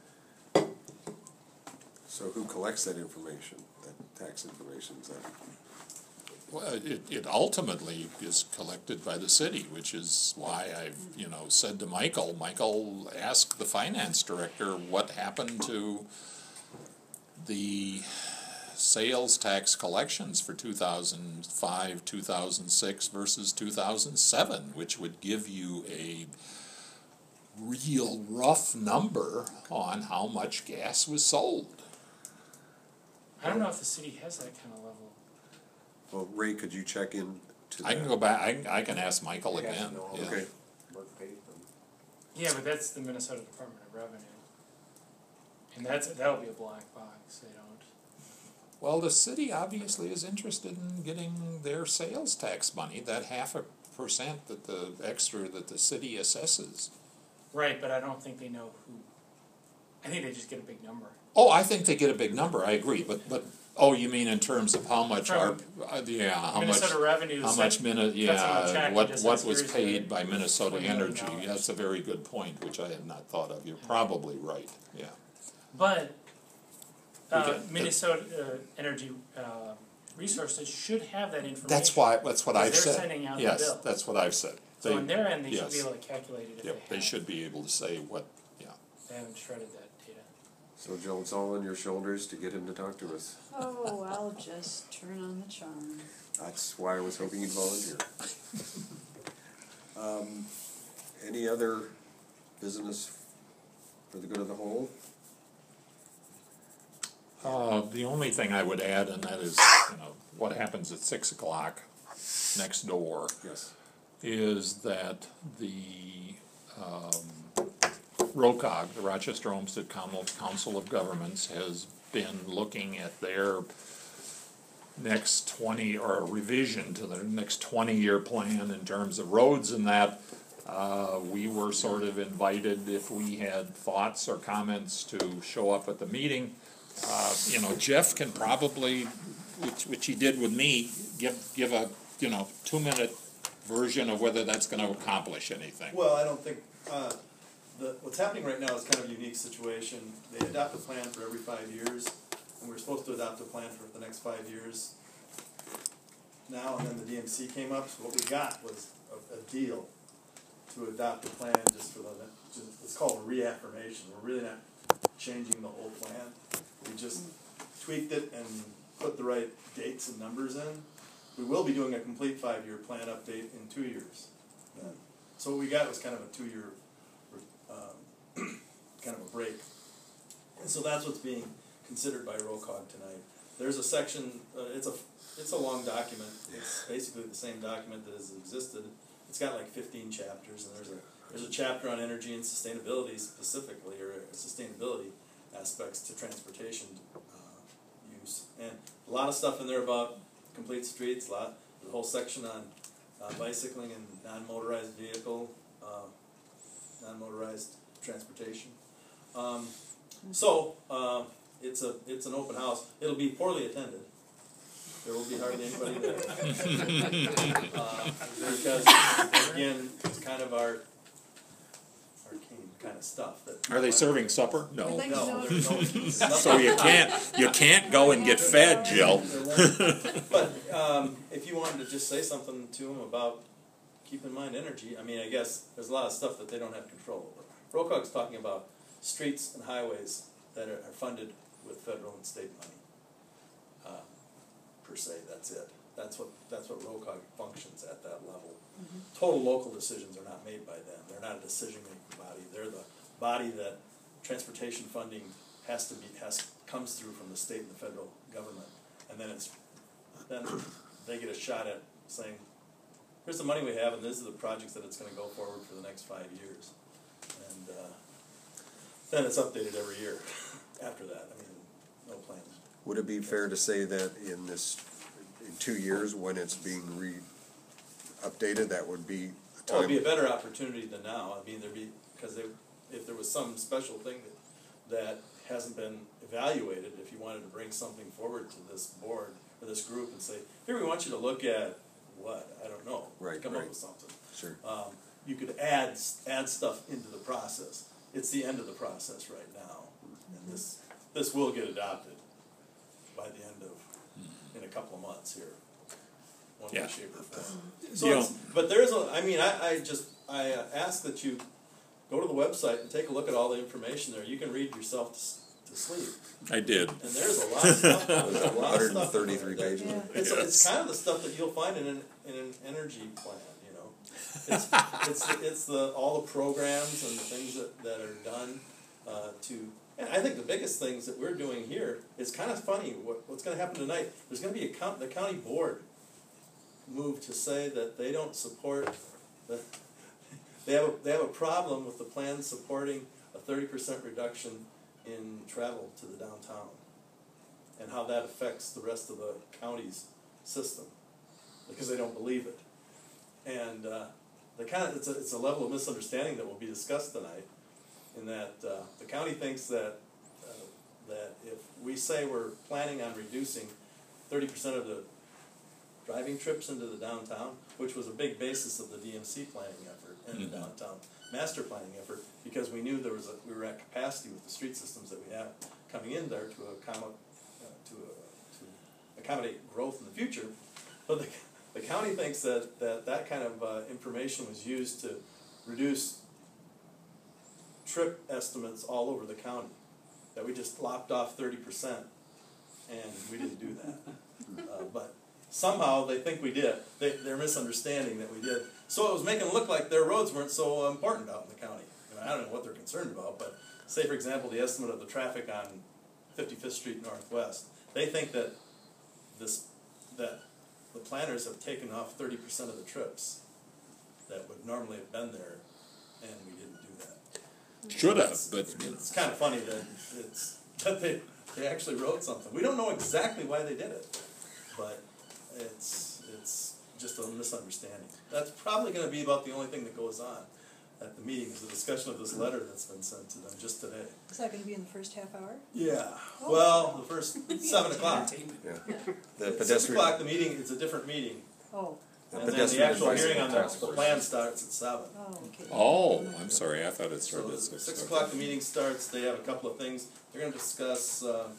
so who collects that information, that tax information, is that? Well, it, it ultimately is collected by the city, which is why I've, you know, said to Michael, Michael, ask the finance director what happened to the sales tax collections for two thousand five, two thousand six versus two thousand seven, which would give you a real rough number on how much gas was sold. I don't know if the city has that kind of level. Well, Ray, could you check in to that? I can go back, I, can- I can ask Michael You guys again, know yeah. Okay. Work paid them. Yeah, but that's the Minnesota Department of Revenue. And that's, that'll be a black box, they don't. Well, the city obviously is interested in getting their sales tax money, that half a percent that the extra that the city assesses. Right, but I don't think they know who, I think they just get a big number. Oh, I think they get a big number, I agree, but, but, oh, you mean in terms of how much our, From uh, yeah, how much, Minnesota Revenue how set- much Minna, cuts them a yeah, check and what, just what says, was "Here's paid the by Minnesota twenty million Energy, dollars." that's a very good point, which I had not thought of, you're probably right, yeah. But uh, can- Minnesota uh, Energy uh, Resources should have that information. That's why, that's what I've Because they're said. sending out the Yes, bill. that's what I've said. So They- on their end, they should yes. be able to calculate it if Yep, they they have. should be able to say what, yeah. They haven't shredded that data. So Joe, it's all on your shoulders to get him to talk to us. Oh, I'll just turn on the charm. That's why I was hoping you'd volunteer. Um, any other business for the good of the whole? Uh, the only thing I would add, and that is, you know, what happens at six o'clock next door, Yes. is that the, um, ROCOG, the Rochester Olmsted Coun- Council of Governments, has been looking at their next twenty, or a revision to their next twenty-year plan in terms of roads and that. Uh, we were sort of invited, if we had thoughts or comments, to show up at the meeting. Uh, you know, Jeff can probably, which, which he did with me, give, give a, you know, two-minute version of whether that's gonna accomplish anything. Well, I don't think, uh, the, what's happening right now is kind of a unique situation. They adopt a plan for every five years, and we're supposed to adopt a plan for the next five years now, and then the D M C came up, so what we got was a, a deal to adopt a plan just for the, just, it's called a reaffirmation. We're really not changing the whole plan. We just tweaked it and put the right dates and numbers in. We will be doing a complete five-year plan update in two years. Then. So what we got was kind of a two-year, um, kind of a break. And so that's what's being considered by ROCOG tonight. There's a section, uh, it's a it's a long document. It's basically the same document that has existed. It's got like fifteen chapters, and there's a there's a chapter on energy and sustainability specifically, or sustainability aspects to transportation uh, use, and a lot of stuff in there about complete streets. A lot, there's a whole section on uh, bicycling and non-motorized vehicle, uh, non-motorized transportation. Um, so uh, it's a it's an open house. It'll be poorly attended. There will be hardly anybody there. uh, because, again, it's kind of our arcane kind of stuff. That Are they serving supper? No. I'd like to No, know- there's no. So you can't, you can't go and get fed, Jill. But um, if you wanted to just say something to them about, keep in mind energy, I mean, I guess there's a lot of stuff that they don't have control over. ROCOG's talking about streets and highways that are, are funded with federal and state money. Uh, per se, that's it. That's what that's what ROCOG functions at that level. Mm-hmm. Total local decisions are not made by them. They're not a decision-making body. They're the body that transportation funding has to be has comes through from the state and the federal government, and then it's then they get a shot at saying, "Here's the money we have, and these are the projects that it's going to go forward for the next five years," and uh, then it's updated every year. After that, I mean, no plan. Would it be fair to say that in this, in two years, when it's being re-updated, that would be a Well, it'd time? be a better opportunity than now. I mean, there'd be, because they, if there was some special thing that, that hasn't been evaluated, if you wanted to bring something forward to this board, or this group, and say, here, we want you to look at what, I don't know. Right, Come right. up with something. Sure. Um, you could add, add stuff into the process. It's the end of the process right now. And this, this will get adopted by the end of, in a couple of months here. One way, Yeah. shape, or form. You So know- it's, but there is a, I mean, I, I just, I uh, ask that you go to the website and take a look at all the information there. You can read yourself to, s- to sleep. I did. And there's a lot of stuff, there's a lot of one hundred stuff. in there thirty-three that- pages. Yeah. It's, Yes. it's kind of the stuff that you'll find in an, in an energy plan, you know. It's, it's, it's the, all the programs and the things that, that are done, uh, to, and I think the biggest things that we're doing here is kind of funny, what, what's gonna happen tonight, there's gonna be a count, the county board moved to say that they don't support, the, they have a, they have a problem with the plan supporting a thirty percent reduction in travel to the downtown, and how that affects the rest of the county's system, because they don't believe it. And uh, the kind of, it's a, it's a level of misunderstanding that will be discussed tonight, in that uh, the county thinks that uh, that if we say we're planning on reducing thirty percent of the driving trips into the downtown, which was a big basis of the D M C planning effort and the downtown master planning effort, because we knew there was a, we were at capacity with the street systems that we have coming in there to accommodate, uh, to, uh, to accommodate growth in the future. But the, the county thinks that, that that kind of uh, information was used to reduce trip estimates all over the county. That we just lopped off thirty percent, and we didn't do that. Uh, but somehow they think we did. They, they're misunderstanding that we did. So it was making it look like their roads weren't so important out in the county. I mean, I don't know what they're concerned about, but say, for example, the estimate of the traffic on fifty-fifth Street Northwest. They think that this that the planners have taken off thirty percent of the trips that would normally have been there, and we didn't do that. Should have, It's, but you know. it's kind of funny that it's that they they actually wrote something. We don't know exactly why they did it, but it's it's just a misunderstanding. That's probably going to be about the only thing that goes on at the meeting is the discussion of this letter that's been sent to them just today. Is that gonna be in the first half hour? Yeah. Well, the first seven o'clock. Yeah. The At six pedestrian, o'clock, the meeting. It's a different meeting, Oh, the and then the pedestrian actual advisory hearing on the, task the force. plan starts at seven. oh, okay. Oh, I'm sorry, I thought it So started at at six. six Okay. o'clock, the meeting starts. They have a couple of things. They're going to discuss uh,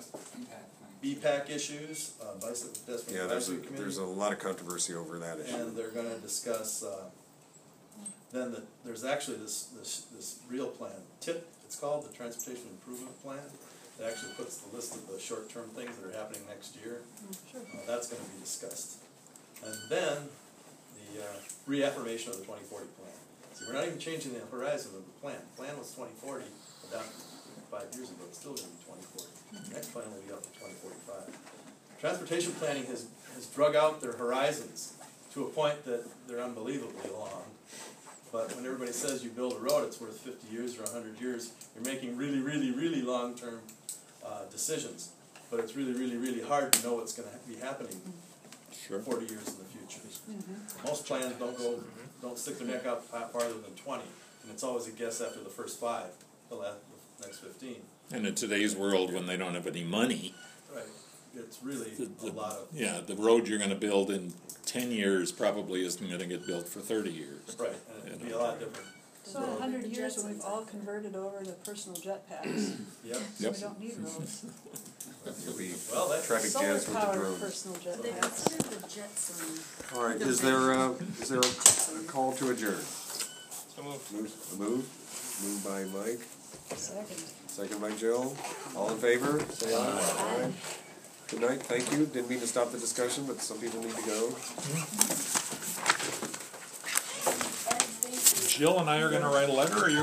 B PAC issues, uh, bicycle pedestrian Yeah, there's a, advisory committee. there's a lot of controversy over that issue. And they're gonna discuss, uh, then the, there's actually this, this, this real plan, TIP, it's called, the Transportation Improvement Plan. It actually puts the list of the short-term things that are happening next year. Sure. Uh, that's gonna be discussed. And then, the, uh, reaffirmation of the twenty forty plan. See, we're not even changing the horizon of the plan. The plan was twenty forty, adopted five years ago, it's still gonna be twenty forty. The next plan will be up to twenty forty-five. Transportation planning has, has drug out their horizons to a point that they're unbelievably long. But when everybody says you build a road, it's worth fifty years or a hundred years, you're making really, really, really long-term uh, decisions. But it's really, really, really hard to know what's gonna be happening Sure. forty years in the future. Most plans don't go, don't stick their neck out fa- farther than twenty, and it's always a guess after the first five, the last, the next fifteen. And in today's world, when they don't have any money, Right, it's really the, a the, lot of, yeah, the road you're gonna build in ten years probably isn't gonna get built for thirty years. right, and it'd be a lot different. So in a hundred years, when we've all converted over to personal jetpacks, Yep. so Yep. we don't need roads. It'll be Well, that's traffic Solar jams with the powered drones. personal They jetpacks. consider the Jetson. All right, is there, uh, is there a, a call to adjourn? So moved. Move, move, moved by Mike, Second. second by Jill. All in favor, say aye. Aye. Good night, thank you. Didn't mean to stop the discussion, but some people need to go. Jill and I are gonna write a letter, or you're